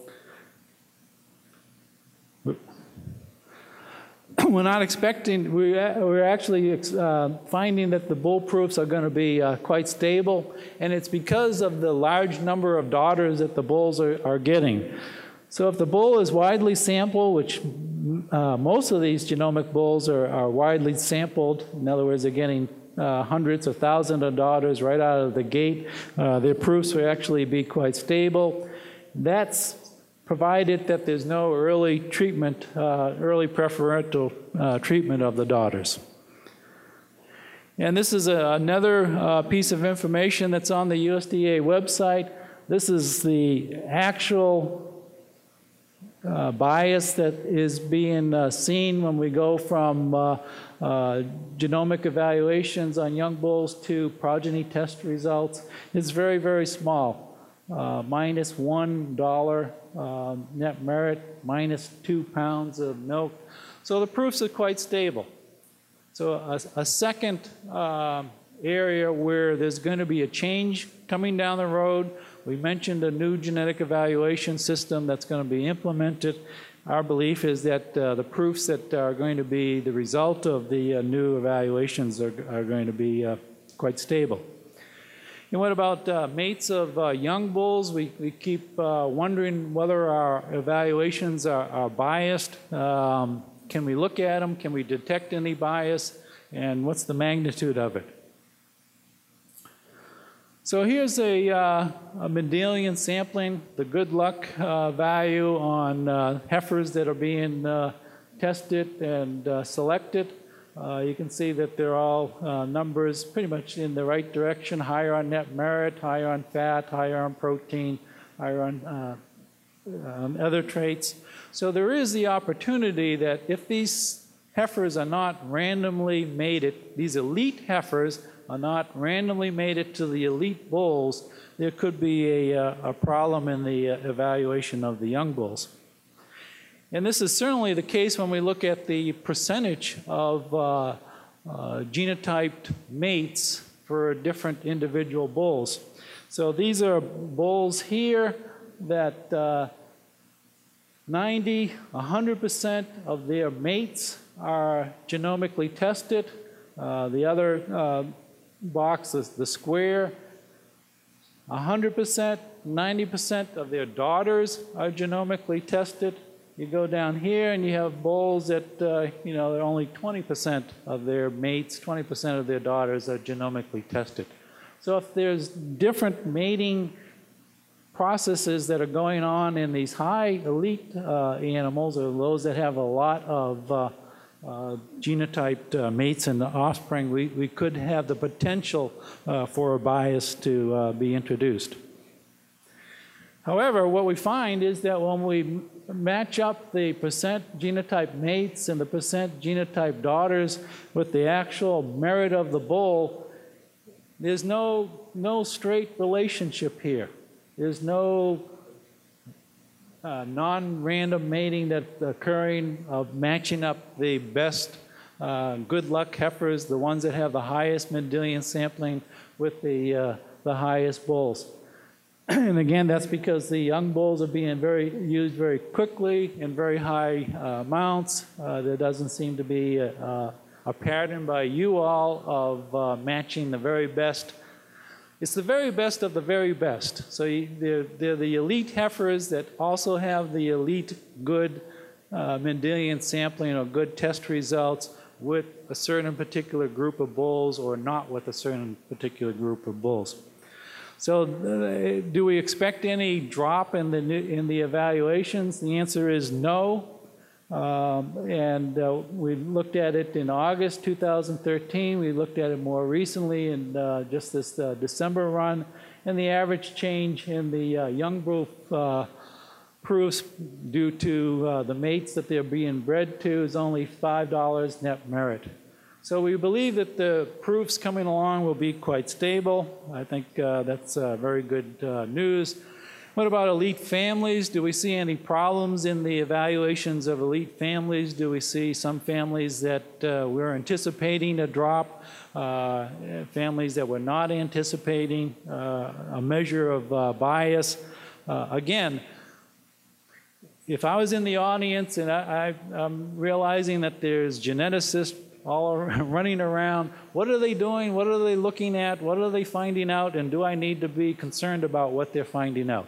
We're not expecting, we're actually uh, finding that the bull proofs are going to be uh, quite stable, and it's because of the large number of daughters that the bulls are, are getting. So if the bull is widely sampled, which uh, most of these genomic bulls are, are widely sampled, in other words, they're getting Uh, hundreds of thousands of daughters right out of the gate. Uh, their proofs will actually be quite stable. That's provided that there's no early treatment, uh, early preferential uh, treatment of the daughters. And this is a, another uh, piece of information that's on the U S D A website. This is the actual uh, bias that is being uh, seen when we go from uh, Uh, genomic evaluations on young bulls to progeny test results. It's very, very small. Uh, minus one dollar uh, net merit, minus two pounds of milk. So the proofs are quite stable. So a, a second uh, area where there's going to be a change coming down the road, we mentioned a new genetic evaluation system that's going to be implemented, our belief is that uh, the proofs that are going to be the result of the uh, new evaluations are, are going to be uh, quite stable. And what about uh, mates of uh, young bulls? We, we keep uh, wondering whether our evaluations are, are biased. Um, can we look at them? Can we detect any bias? And what's the magnitude of it? So here's a, uh, a Mendelian sampling, the good luck uh, value on uh, heifers that are being uh, tested and uh, selected. Uh, you can see that they're all uh, numbers pretty much in the right direction, higher on net merit, higher on fat, higher on protein, higher on uh, um, other traits. So there is the opportunity that if these heifers are not randomly mated, these elite heifers are not randomly mated to the elite bulls, there could be a, a problem in the evaluation of the young bulls. And this is certainly the case when we look at the percentage of uh, uh, genotyped mates for different individual bulls. So these are bulls here that uh, ninety, one hundred percent of their mates are genomically tested. Uh, the other uh, box is the square. one hundred percent, ninety percent of their daughters are genomically tested. You go down here and you have bulls that, uh, you know, only twenty percent of their mates, twenty percent of their daughters are genomically tested. So if there's different mating processes that are going on in these high elite uh, animals, or those that have a lot of uh, uh, genotyped uh, mates and offspring, we, we could have the potential uh, for a bias to uh, be introduced. However, what we find is that when we match up the percent genotype mates and the percent genotype daughters with the actual merit of the bull, there's no, no straight relationship here. There's no uh, non-random mating that's occurring of matching up the best uh, good luck heifers, the ones that have the highest Mendelian sampling, with the, uh, the highest bulls. And again, that's because the young bulls are being very used very quickly in very high uh, amounts. Uh, there doesn't seem to be a, a pattern by you all of uh, matching the very best. It's the very best of the very best. So you, they're, they're the elite heifers that also have the elite good uh, Mendelian sampling or good test results with a certain particular group of bulls or not with a certain particular group of bulls. So uh, do we expect any drop in the, in the evaluations? The answer is no. Um, and uh, we looked at it in August two thousand thirteen. We looked at it more recently in uh, just this uh, December run. And the average change in the uh, young bull uh, proofs due to uh, the mates that they're being bred to is only five dollars net merit. So we believe that the proofs coming along will be quite stable. I think uh, that's uh, very good uh, news. What about elite families? Do we see any problems in the evaluations of elite families? Do we see some families that uh, we're anticipating a drop, uh, families that we're not anticipating, uh, a measure of uh, bias? Uh, again, if I was in the audience and I, I, I'm realizing that there's geneticists all running around, what are they doing? What are they looking at? What are they finding out? And do I need to be concerned about what they're finding out?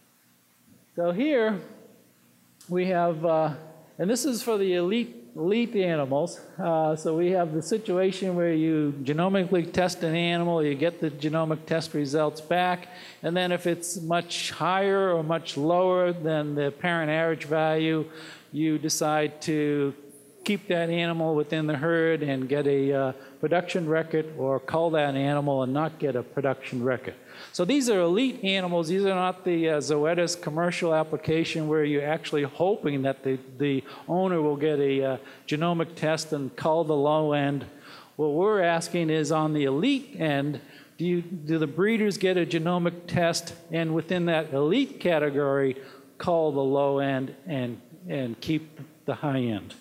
So here we have, uh, and this is for the elite, elite animals. Uh, so we have the situation where you genomically test an animal, you get the genomic test results back, and then if it's much higher or much lower than the parent average value, you decide to keep that animal within the herd and get a uh, production record, or cull that animal and not get a production record. So these are elite animals. These are not the uh, Zoetis commercial application where you're actually hoping that the, the owner will get a uh, genomic test and cull the low end. What we're asking is on the elite end, do, you, do the breeders get a genomic test and within that elite category cull the low end and, and keep the high end?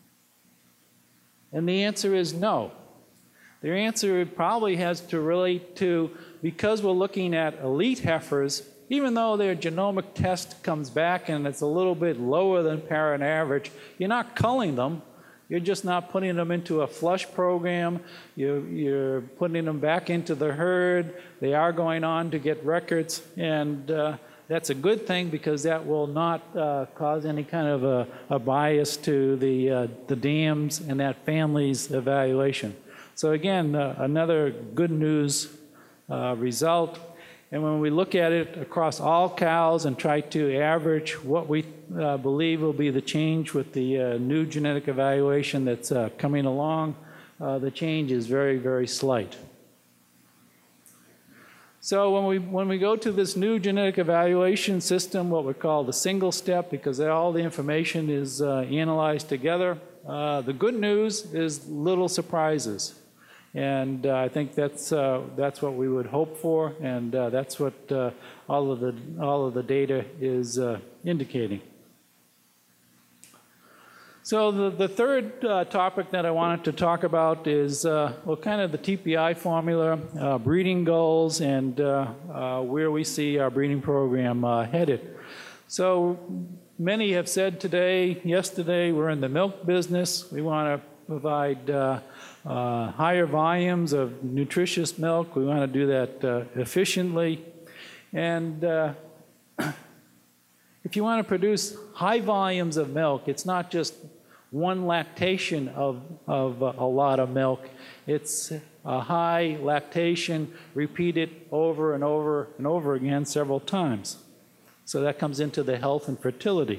And the answer is no. The answer probably has to relate to, because we're looking at elite heifers even though their genomic test comes back and it's a little bit lower than parent average, you're not culling them. You're just not putting them into a flush program. You're, you're putting them back into the herd. They are going on to get records, and uh, that's a good thing because that will not uh, cause any kind of a, a bias to the, uh, the dams and that family's evaluation. So again, uh, another good news uh, result. And when we look at it across all cows and try to average what we uh, believe will be the change with the uh, new genetic evaluation that's uh, coming along, uh, the change is very, very slight. So when we, when we go to this new genetic evaluation system, what we call the single step, because all the information is uh, analyzed together, uh, the good news is little surprises. And uh, I think that's, uh, that's what we would hope for, and uh, that's what uh, all, of the, all of the data is uh, indicating. So the, the third uh, topic that I wanted to talk about is, uh, well, kind of the T P I formula, uh, breeding goals, and uh, uh, where we see our breeding program uh, headed. So many have said today, yesterday, we're in the milk business. We want to provide uh, uh, higher volumes of nutritious milk. We want to do that uh, efficiently. And uh, if you want to produce high volumes of milk, it's not just one lactation of, of uh, a lot of milk. It's a high lactation repeated over and over and over again several times. So that comes into the health and fertility.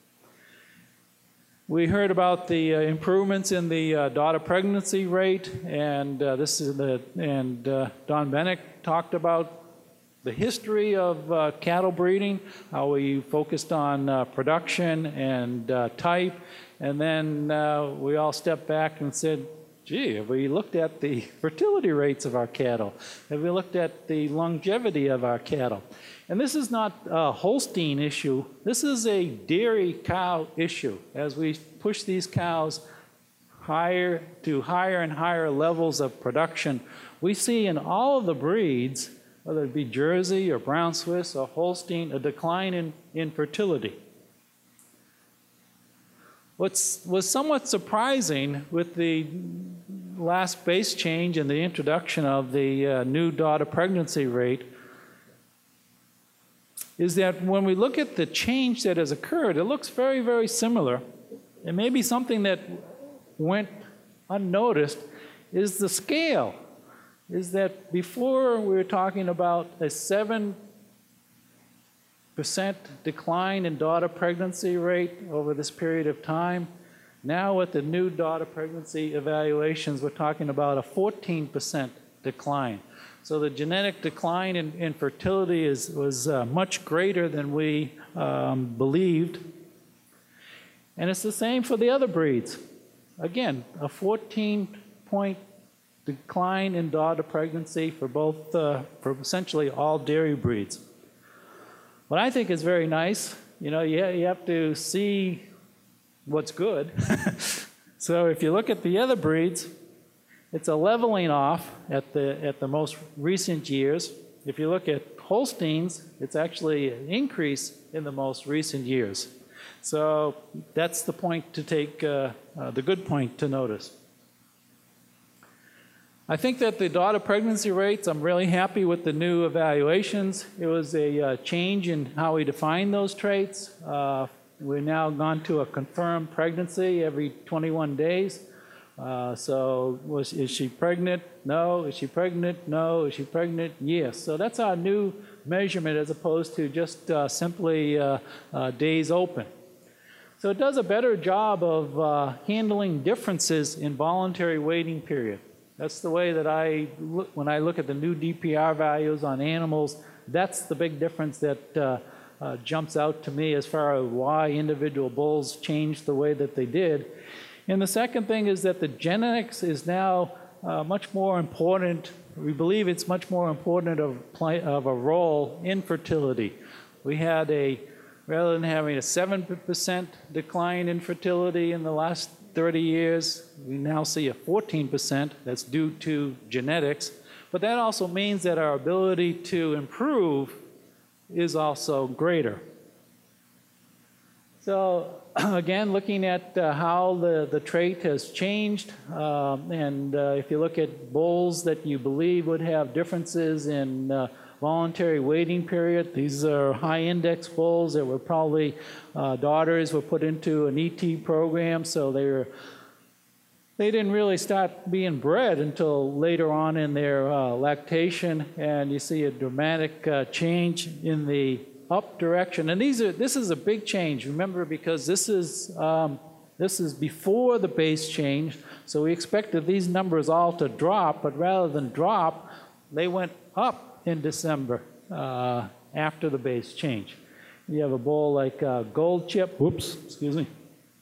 We heard about the uh, improvements in the uh, daughter pregnancy rate, and uh, this is the and uh, Don Bennett talked about the history of uh, cattle breeding, how we focused on uh, production and uh, type, and then uh, we all stepped back and said, gee, have we looked at the fertility rates of our cattle? Have we looked at the longevity of our cattle? And this is not a Holstein issue. This is a dairy cow issue. As we push these cows higher to higher and higher levels of production, we see in all of the breeds, whether it be Jersey or Brown Swiss or Holstein, a decline in, in fertility. What's was somewhat surprising with the last base change and the introduction of the uh, new daughter pregnancy rate is that when we look at the change that has occurred, it looks very, very similar. And maybe something that went unnoticed is the scale. Is that before we were talking about a seven percent decline in daughter pregnancy rate over this period of time. Now with the new daughter pregnancy evaluations, we're talking about a fourteen percent decline. So the genetic decline in, in fertility is, was uh, much greater than we um, believed. And it's the same for the other breeds. Again, a fourteen point decline in daughter pregnancy for both, uh, for essentially all dairy breeds. What I think is very nice, you know, you, you have to see what's good. So if you look at the other breeds, it's a leveling off at the, at the most recent years. If you look at Holsteins, it's actually an increase in the most recent years. So that's the point to take, uh, uh, the good point to notice. I think that the daughter pregnancy rates, I'm really happy with the new evaluations. It was a uh, change in how we define those traits. Uh, we've now gone to a confirmed pregnancy every twenty-one days. Uh, so was, is she pregnant? No. Is she pregnant? No. Is she pregnant? Yes. So that's our new measurement as opposed to just uh, simply uh, uh, days open. So it does a better job of uh, handling differences in voluntary waiting period. That's the way that I look, when I look at the new D P R values on animals, that's the big difference that uh, uh, jumps out to me as far as why individual bulls changed the way that they did. And the second thing is that the genetics is now uh, much more important. We believe it's much more important of, play, of a role in fertility. We had a, rather than having a seven percent decline in fertility in the last thirty years, we now see a fourteen percent. That's due to genetics. But that also means that our ability to improve is also greater. So again, looking at uh, how the, the trait has changed, um, and uh, if you look at bulls that you believe would have differences in uh, voluntary waiting period, these are high index bulls that were probably, uh, daughters were put into an E T program, so they were, they didn't really start being bred until later on in their uh, lactation, and you see a dramatic uh, change in the up direction. And these are, this is a big change, remember, because this is, um, this is before the base change, so we expected these numbers all to drop, but rather than drop, they went up in December uh, after the base change. You have a bull like uh, Gold Chip, whoops, excuse me,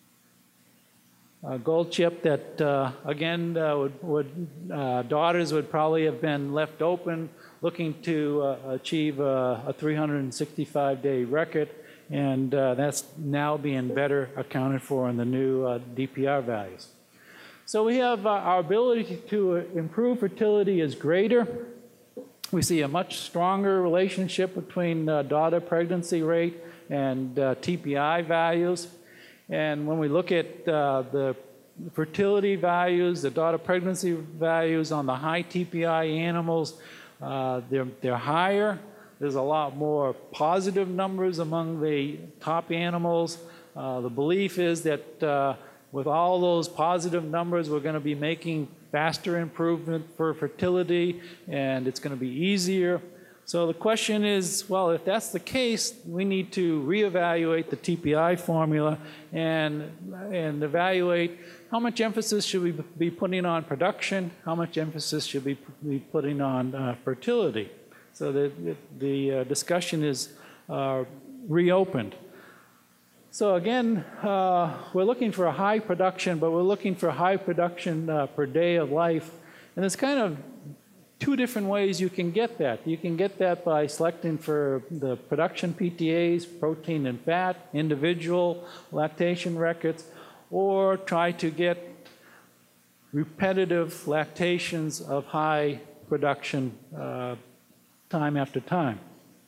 a Gold Chip that, uh, again, uh, would, would uh, daughters would probably have been left open, looking to uh, achieve a, a three hundred sixty-five day record, and uh, that's now being better accounted for in the new uh, D P R values. So we have uh, our ability to improve fertility is greater. We see a much stronger relationship between uh, daughter pregnancy rate and uh, T P I values. And when we look at uh, the fertility values, the daughter pregnancy values on the high T P I animals, Uh, they're, they're higher. There's a lot more positive numbers among the top animals. Uh, the belief is that uh, with all those positive numbers, we're going to be making faster improvement for fertility, and it's going to be easier. So the question is, well, if that's the case, we need to reevaluate the T P I formula and, and evaluate how much emphasis should we be putting on production, how much emphasis should we be putting on uh, fertility. So the, the uh, discussion is uh, reopened. So again, uh, we're looking for a high production, but we're looking for high production uh, per day of life. And there's kind of two different ways you can get that. You can get that by selecting for the production P T As, protein and fat, individual lactation records, or try to get repetitive lactations of high production uh, time after time.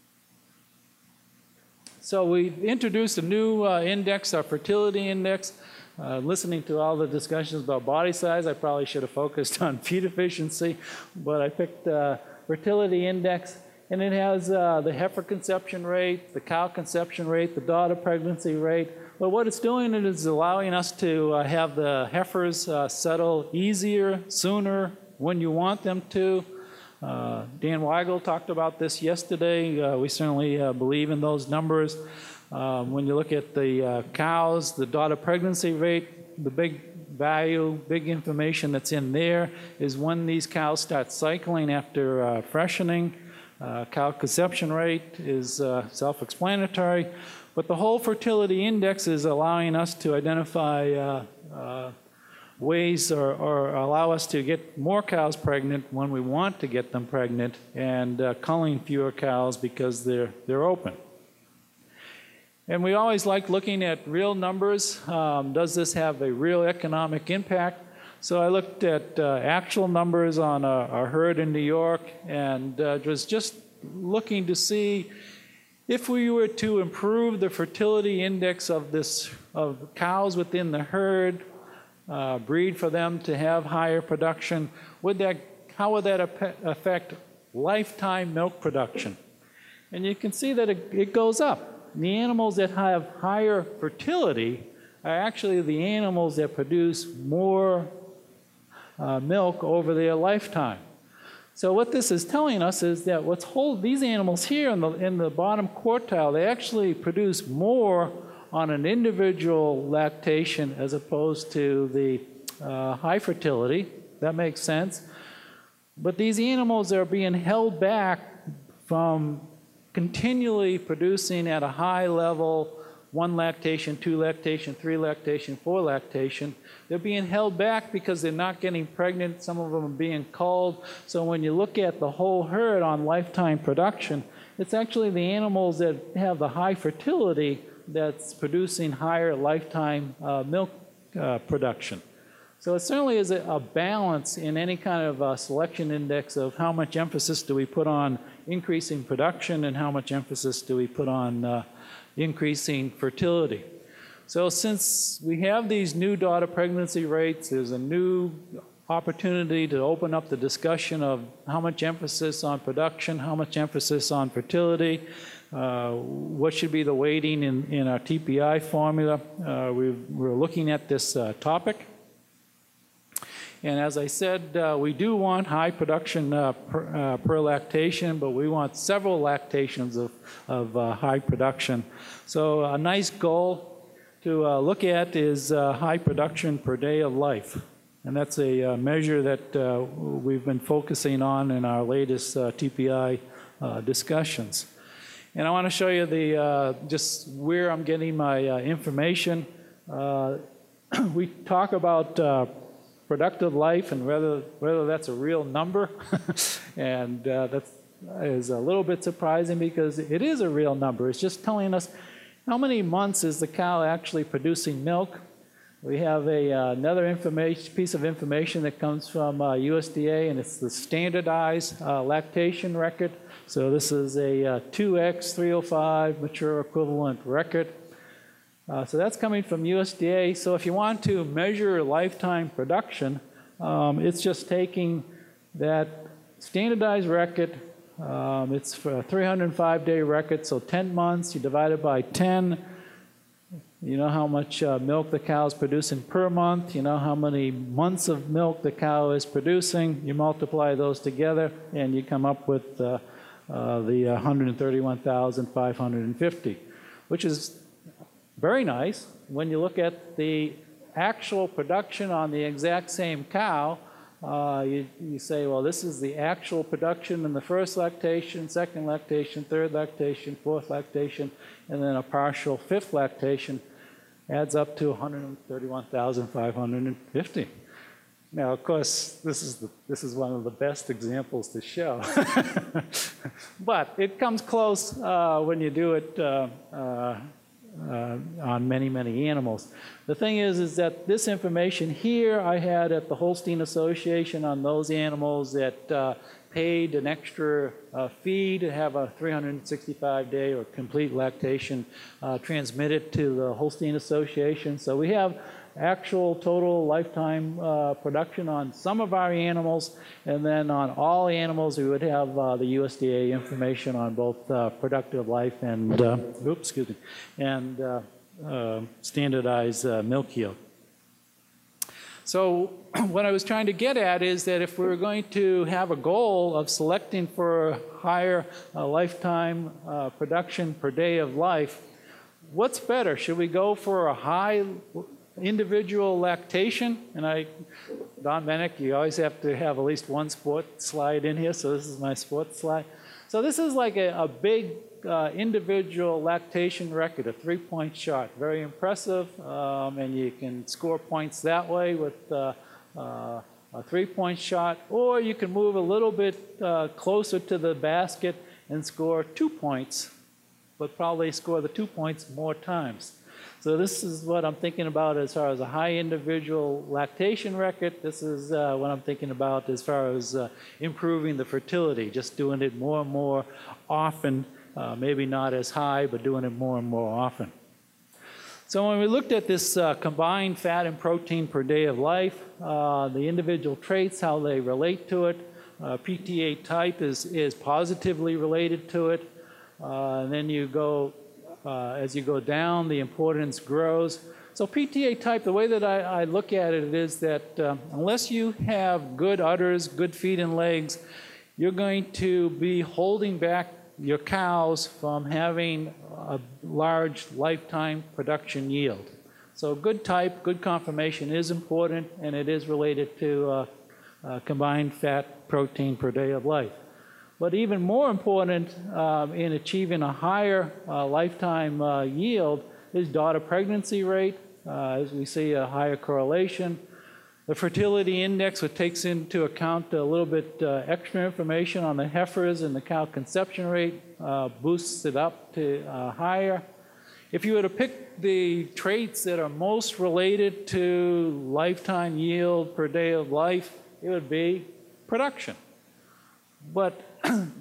So we've introduced a new uh, index, our fertility index. Uh, listening to all the discussions about body size, I probably should have focused on feed efficiency, but I picked uh, fertility index, and it has uh, the heifer conception rate, the cow conception rate, the daughter pregnancy rate. But what it's doing is allowing us to uh, have the heifers uh, settle easier, sooner, when you want them to. Uh, Dan Weigel talked about this yesterday. Uh, we certainly uh, believe in those numbers. Um, when you look at the uh, cows, the daughter pregnancy rate, the big value, big information that's in there is when these cows start cycling after uh, freshening. Uh, cow conception rate is uh, self-explanatory, but the whole fertility index is allowing us to identify uh, uh, ways or, or allow us to get more cows pregnant when we want to get them pregnant, and uh, culling fewer cows because they're, they're open. And we always like looking at real numbers. Um, does this have a real economic impact? So I looked at uh, actual numbers on a, a herd in New York, and uh, was just looking to see if we were to improve the fertility index of this of cows within the herd, uh, breed for them to have higher production, would that how would that affect lifetime milk production? And you can see that it, it goes up. The animals that have higher fertility are actually the animals that produce more uh, milk over their lifetime. So what this is telling us is that what's hold these animals here in the, in the bottom quartile, they actually produce more on an individual lactation as opposed to the uh, high fertility. That makes sense. But these animals are being held back from continually producing at a high level, one lactation, two lactation, three lactation, four lactation. They're being held back because they're not getting pregnant. Some of them are being culled. So when you look at the whole herd on lifetime production, it's actually the animals that have the high fertility that's producing higher lifetime uh, milk uh, production. So it certainly is a, a balance in any kind of uh, selection index of how much emphasis do we put on increasing production and how much emphasis do we put on uh, increasing fertility. So since we have these new daughter pregnancy rates, there's a new opportunity to open up the discussion of how much emphasis on production, how much emphasis on fertility, uh, what should be the weighting in, in our T P I formula. Uh, we, we're looking at this uh, topic. And as I said, uh, we do want high production uh, per, uh, per lactation, but we want several lactations of, of uh, high production. So a nice goal to uh, look at is uh, high production per day of life. And that's a uh, measure that uh, we've been focusing on in our latest uh, T P I uh, discussions. And I want to show you the, uh, just where I'm getting my uh, information. Uh, we talk about uh, productive life and whether, whether that's a real number. And uh, that is a little bit surprising because it is a real number. It's just telling us how many months is the cow actually producing milk. We have a, uh, another information, piece of information that comes from uh, U S D A, and it's the standardized uh, lactation record. So this is a uh, two X three oh five mature equivalent record. Uh, so that's coming from U S D A. So if you want to measure lifetime production, um, it's just taking that standardized record. Um, it's for a three hundred five day record, so ten months, you divide it by ten. You know how much uh, milk the cow is producing per month. You know how many months of milk the cow is producing. You multiply those together, and you come up with uh, uh, the one hundred thirty-one thousand five hundred fifty, which is very nice. When you look at the actual production on the exact same cow, uh, you, you say, well, this is the actual production in the first lactation, second lactation, third lactation, fourth lactation, and then a partial fifth lactation. Adds up to one hundred thirty-one thousand five hundred fifty. Now, of course, this is, the, this is one of the best examples to show. But it comes close uh, when you do it uh, uh, uh, on many, many animals. The thing is, is that this information here I had at the Holstein Association on those animals that uh, paid an extra uh, fee to have a three hundred sixty-five day or complete lactation uh, transmitted to the Holstein Association. So we have actual total lifetime uh, production on some of our animals, and then on all animals we would have uh, the U S D A information on both uh, productive life and, uh, oops, excuse me, and uh, uh, standardized uh, milk yield. So what I was trying to get at is that if we were going to have a goal of selecting for higher uh, lifetime uh, production per day of life, what's better? Should we go for a high individual lactation? And I, Don Benick, you always have to have at least one sport slide in here, so this is my sports slide. So this is like a, a big uh, individual lactation record, a three-point shot. Very impressive, um, and you can score points that way with uh, uh, a three-point shot, or you can move a little bit uh, closer to the basket and score two points, but probably score the two points more times. So this is what I'm thinking about as far as a high individual lactation record. This is uh, what I'm thinking about as far as uh, improving the fertility, just doing it more and more often, uh, maybe not as high, but doing it more and more often. So when we looked at this uh, combined fat and protein per day of life, uh, the individual traits, how they relate to it, uh, P T A type is, is positively related to it, uh, and then you go Uh, as you go down, the importance grows. So P T A type, the way that I, I look at it is that um, unless you have good udders, good feet and legs, you're going to be holding back your cows from having a large lifetime production yield. So good type, good conformation is important, and it is related to uh, uh, combined fat protein per day of life. But even more important um, in achieving a higher uh, lifetime uh, yield is daughter pregnancy rate. Uh, as we see a higher correlation. The fertility index, which takes into account a little bit uh, extra information on the heifers and the cow conception rate, uh, boosts it up to uh, higher. If you were to pick the traits that are most related to lifetime yield per day of life, it would be production. But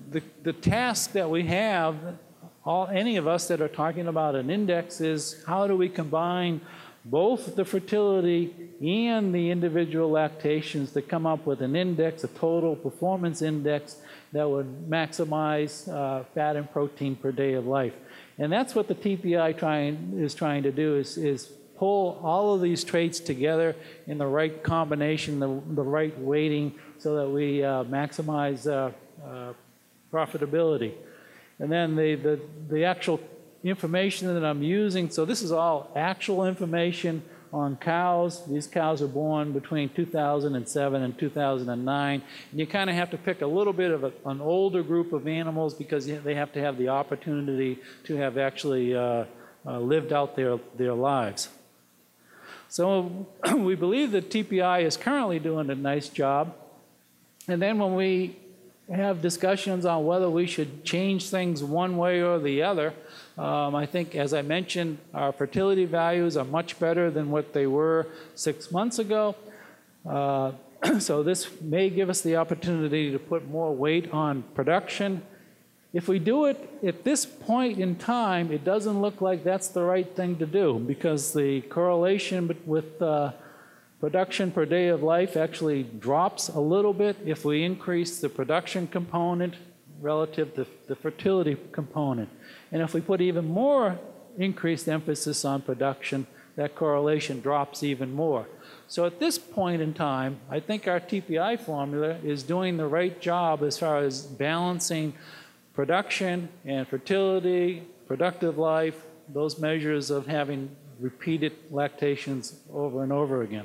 the, the task that we have, all, any of us that are talking about an index, is how do we combine both the fertility and the individual lactations to come up with an index, a total performance index that would maximize uh, fat and protein per day of life. And that's what the T P I trying, is trying to do, is, is pull all of these traits together in the right combination, the, the right weighting, so that we uh, maximize uh, uh, profitability. And then the, the, the actual information that I'm using, so this is all actual information on cows. These cows are born between two thousand seven and two thousand nine. And you kind of have to pick a little bit of a, an older group of animals, because they have to have the opportunity to have actually uh, uh, lived out their, their lives. So we believe that T P I is currently doing a nice job. And then when we have discussions on whether we should change things one way or the other, um, I think, as I mentioned, our fertility values are much better than what they were six months ago. Uh, so this may give us the opportunity to put more weight on production. If we do it at this point in time, it doesn't look like that's the right thing to do, because the correlation with uh, production per day of life actually drops a little bit if we increase the production component relative to the fertility component. And if we put even more increased emphasis on production, that correlation drops even more. So at this point in time, I think our T P I formula is doing the right job as far as balancing production and fertility, productive life, those measures of having repeated lactations over and over again.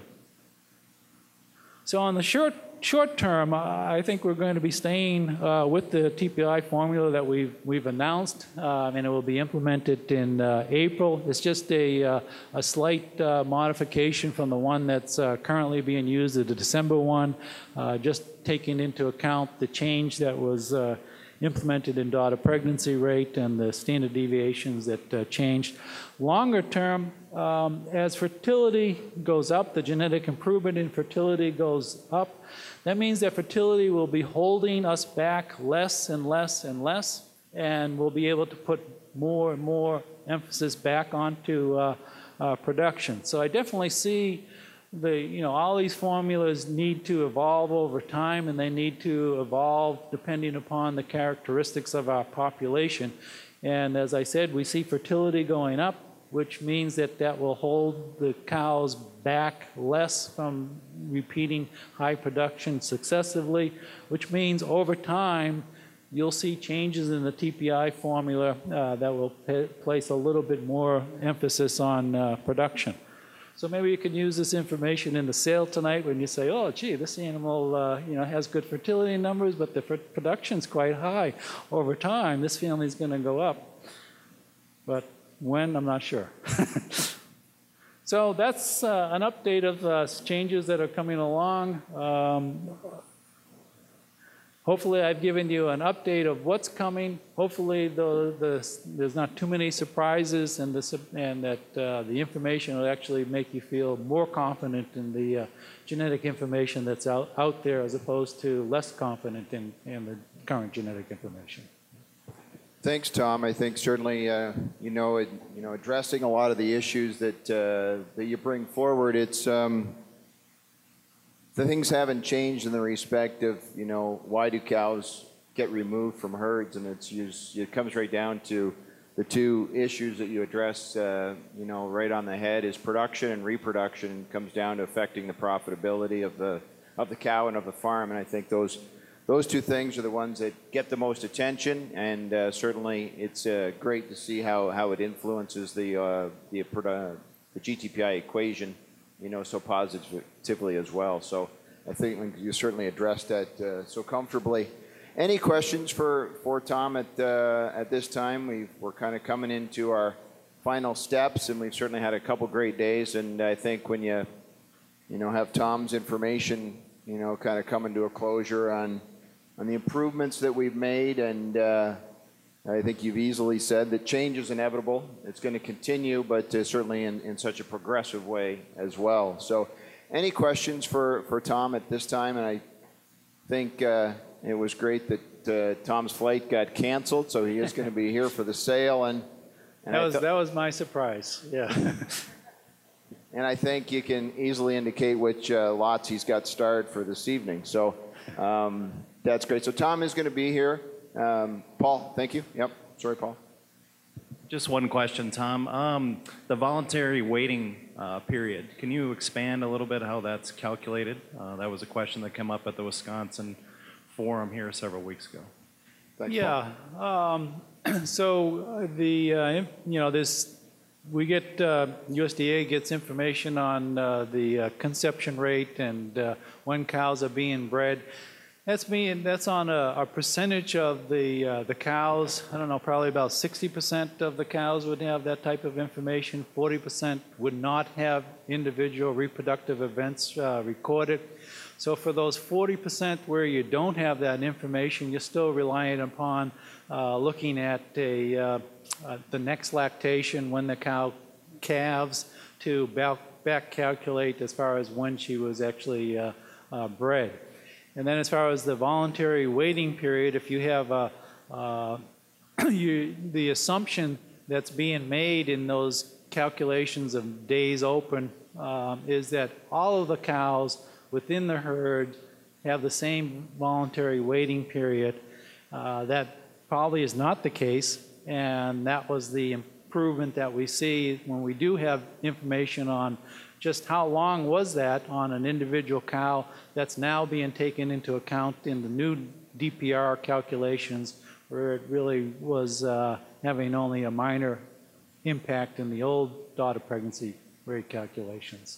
So on the short, short term, I think we're going to be staying uh, with the T P I formula that we've, we've announced, uh, and it will be implemented in uh, April. It's just a, uh, a slight uh, modification from the one that's uh, currently being used, the December one, uh, just taking into account the change that was uh, implemented in daughter pregnancy rate and the standard deviations that uh, changed. Longer term, um, as fertility goes up, the genetic improvement in fertility goes up, that means that fertility will be holding us back less and less and less, and we'll be able to put more and more emphasis back onto uh, uh, production. So I definitely see the, you know, all these formulas need to evolve over time, and they need to evolve depending upon the characteristics of our population. And as I said, we see fertility going up, which means that that will hold the cows back less from repeating high production successively, which means over time you'll see changes in the T P I formula uh, that will place a little bit more emphasis on uh, production. So maybe you can use this information in the sale tonight when you say, oh, gee, this animal uh, you know, has good fertility numbers, but the production's quite high. Over time, this family's going to go up. But when, I'm not sure. So that's uh, an update of uh, changes that are coming along. Um, Hopefully I've given you an update of what's coming. Hopefully the, the, there's not too many surprises, and, the, and that uh, the information will actually make you feel more confident in the uh, genetic information that's out, out there, as opposed to less confident in, in the current genetic information. Thanks, Tom. I think certainly, uh, you know, it, you know, addressing a lot of the issues that, uh, that you bring forward, it's, um, the things haven't changed in the respect of, you know, why do cows get removed from herds, and it's used, it comes right down to the two issues that you address, uh, you know, right on the head, is production and reproduction. It comes down to affecting the profitability of the of the cow and of the farm, and I think those those two things are the ones that get the most attention, and uh, certainly it's uh, great to see how how it influences the uh, the uh, the G T P I equation, you know, so positively as well. So I think you certainly addressed that uh, so comfortably. Any questions for, for Tom at, uh, at this time? We've, we're kind of coming into our final steps, and we've certainly had a couple great days. And I think when you, you know, have Tom's information, you know, kind of coming to a closure on, on the improvements that we've made, and uh, I think you've easily said that change is inevitable. It's going to continue, but uh, certainly in, in such a progressive way as well. So any questions for, for Tom at this time? And I think uh, it was great that uh, Tom's flight got canceled, so he is going to be here for the sale. And, and That I was, th- that was my surprise, yeah. And I think you can easily indicate which uh, lots he's got starred for this evening. So um, that's great. So Tom is going to be here. Um, Paul, thank you. Yep. Sorry, Paul. Just one question, Tom. Um, the voluntary waiting uh, period, can you expand a little bit how that's calculated? Uh, that was a question that came up at the Wisconsin forum here several weeks ago. Thanks, Yeah, um, so uh, the, uh, in- you know, this, we get, uh, U S D A gets information on uh, the uh, conception rate and uh, when cows are being bred. That's being, that's on a, a percentage of the, uh, the cows. I don't know, probably about sixty percent of the cows would have that type of information. forty percent would not have individual reproductive events uh, recorded. So for those forty percent where you don't have that information, you're still reliant upon uh, looking at a, uh, uh, the next lactation when the cow calves to back, back calculate as far as when she was actually uh, uh, bred. And then as far as the voluntary waiting period, if you have a, uh, you, the assumption that's being made in those calculations of days open um, is that all of the cows within the herd have the same voluntary waiting period. Uh, that probably is not the case, and that was the improvement that we see when we do have information on just how long was that on an individual cow. That's now being taken into account in the new D P R calculations, where it really was uh, having only a minor impact in the old daughter pregnancy rate calculations.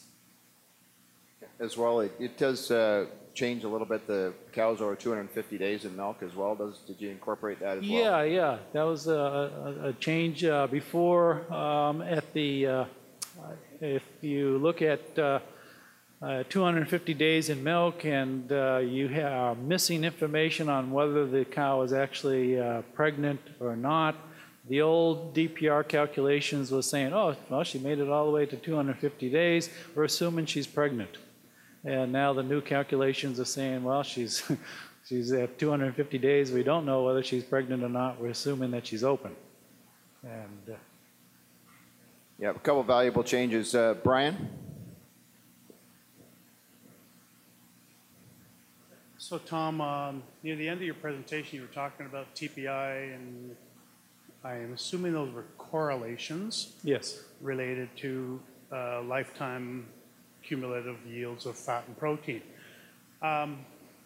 As well, it, it does uh, change a little bit the cows over two hundred fifty days in milk as well. Does Did you incorporate that as well? Yeah, yeah. That was a, a, a change uh, before um, at the, uh, if you look at uh, uh, two hundred fifty days in milk and uh, you are missing information on whether the cow is actually uh, pregnant or not, the old D P R calculations was saying, oh, well, she made it all the way to two hundred fifty days. We're assuming she's pregnant. And now the new calculations are saying, well, she's, she's at two hundred fifty days. We don't know whether she's pregnant or not. We're assuming that she's open. And uh, Yeah, a couple of valuable changes. Uh, Brian? So Tom, um, near the end of your presentation, you were talking about T P I, and I am assuming those were correlations yes. related to uh, lifetime cumulative yields of fat and protein. Um,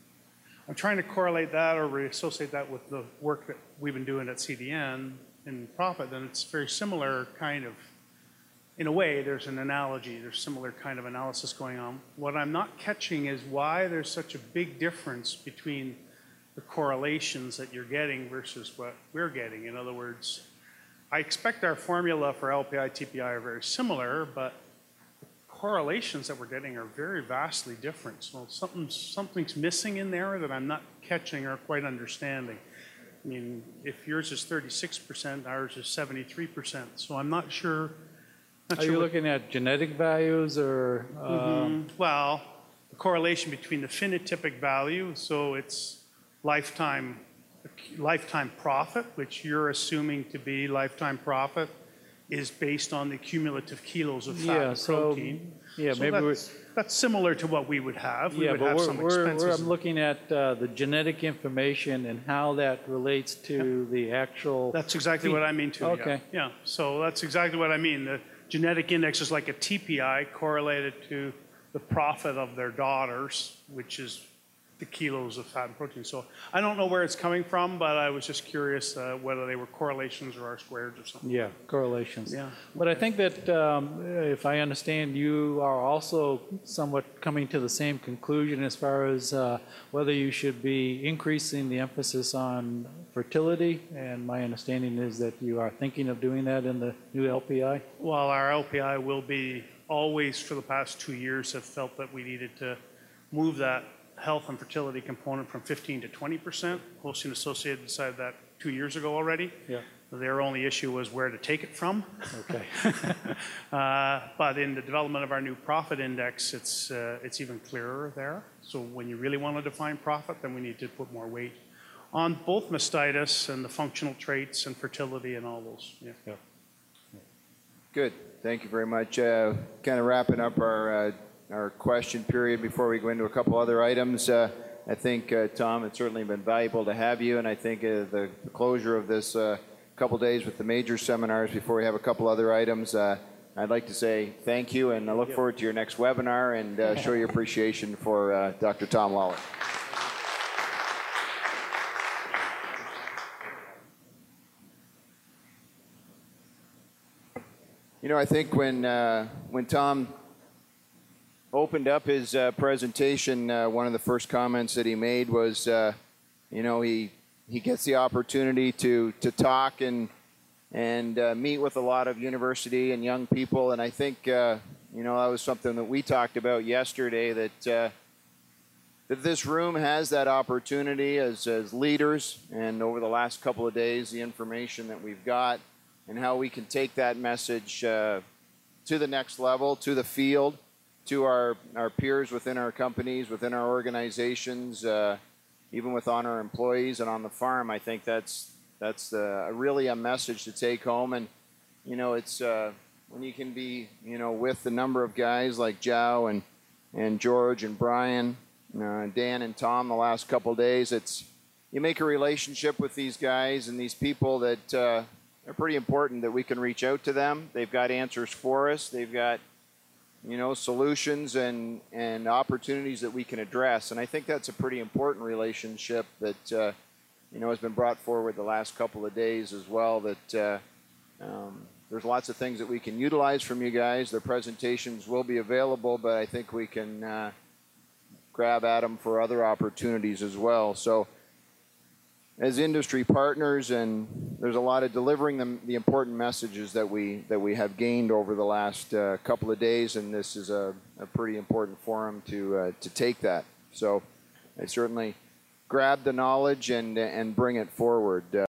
I'm trying to correlate that or associate that with the work that we've been doing at C D N in profit, and it's very similar kind of, in a way, there's an analogy, there's similar kind of analysis going on. What I'm not catching is why there's such a big difference between the correlations that you're getting versus what we're getting. In other words, I expect our formula for L P I, T P I are very similar, but the correlations that we're getting are very vastly different. So something's, something's missing in there that I'm not catching or quite understanding. I mean, if yours is thirty-six percent, ours is seventy-three percent. So I'm not sure. Not Are sure you what- looking at genetic values or? Um, Mhm. Well, the correlation between the phenotypic value, so it's lifetime, lifetime profit, which you're assuming to be lifetime profit, is based on the cumulative kilos of fat Yeah, and so, protein. yeah, So maybe we're, that's, that's similar to what we would have. We yeah, would but have we're, some we're, we're, expenses. I'm looking at uh, the genetic information and how that relates to the actual. That's exactly what I mean too. yeah. Okay. Yeah, so that's exactly what I mean. The genetic index is like a T P I correlated to the profit of their daughters, which is the kilos of fat and protein. So I don't know where it's coming from, but I was just curious uh, whether they were correlations or R squared or something. Yeah, correlations. Yeah. But I think that um, if I understand, you are also somewhat coming to the same conclusion as far as uh, whether you should be increasing the emphasis on fertility. And my understanding is that you are thinking of doing that in the new L P I. Well, our L P I will be always for the past two years have felt that we needed to move that health and fertility component from fifteen to twenty percent. Holstein Associated decided that two years ago already. Yeah. Their only issue was where to take it from. Okay. Uh, But in the development of our new profit index, it's, uh, it's even clearer there. So when you really want to define profit, then we need to put more weight on both mastitis and the functional traits and fertility and all those. Yeah. Yeah. Good. Thank you very much. Uh, kind of wrapping up our uh, our question period before we go into a couple other items. Uh, I think, uh, Tom, it's certainly been valuable to have you, and I think uh, the, the closure of this uh, couple days with the major seminars before we have a couple other items, uh, I'd like to say thank you, and I look forward to your next webinar and uh, show your appreciation for uh, Doctor Tom Lawler. You know, I think when uh, when Tom opened up his uh, presentation, uh, one of the first comments that he made was, uh, you know, he he gets the opportunity to to talk and and uh, meet with a lot of university and young people, and I think uh, you know, that was something that we talked about yesterday, that uh, that this room has that opportunity as as leaders, and over the last couple of days, the information that we've got and how we can take that message uh, to the next level, to the field, to our, our peers within our companies, within our organizations, uh, even with on our employees and on the farm. I think that's that's uh, really a message to take home. And you know, it's uh, when you can be, you know, with the number of guys like Joe and and George and Brian, uh, Dan and Tom the last couple of days, it's you make a relationship with these guys and these people that uh, are pretty important, that we can reach out to them. They've got answers for us. They've got, you know, solutions and, and opportunities that we can address. And I think that's a pretty important relationship that, uh, you know, has been brought forward the last couple of days as well, that uh, um, there's lots of things that we can utilize from you guys. Their presentations will be available, but I think we can uh, grab at them for other opportunities as well. So as industry partners, and there's a lot of delivering them the important messages that we that we have gained over the last uh, couple of days, and this is a, a pretty important forum to uh, to take that. So I certainly grab the knowledge and and bring it forward. Uh,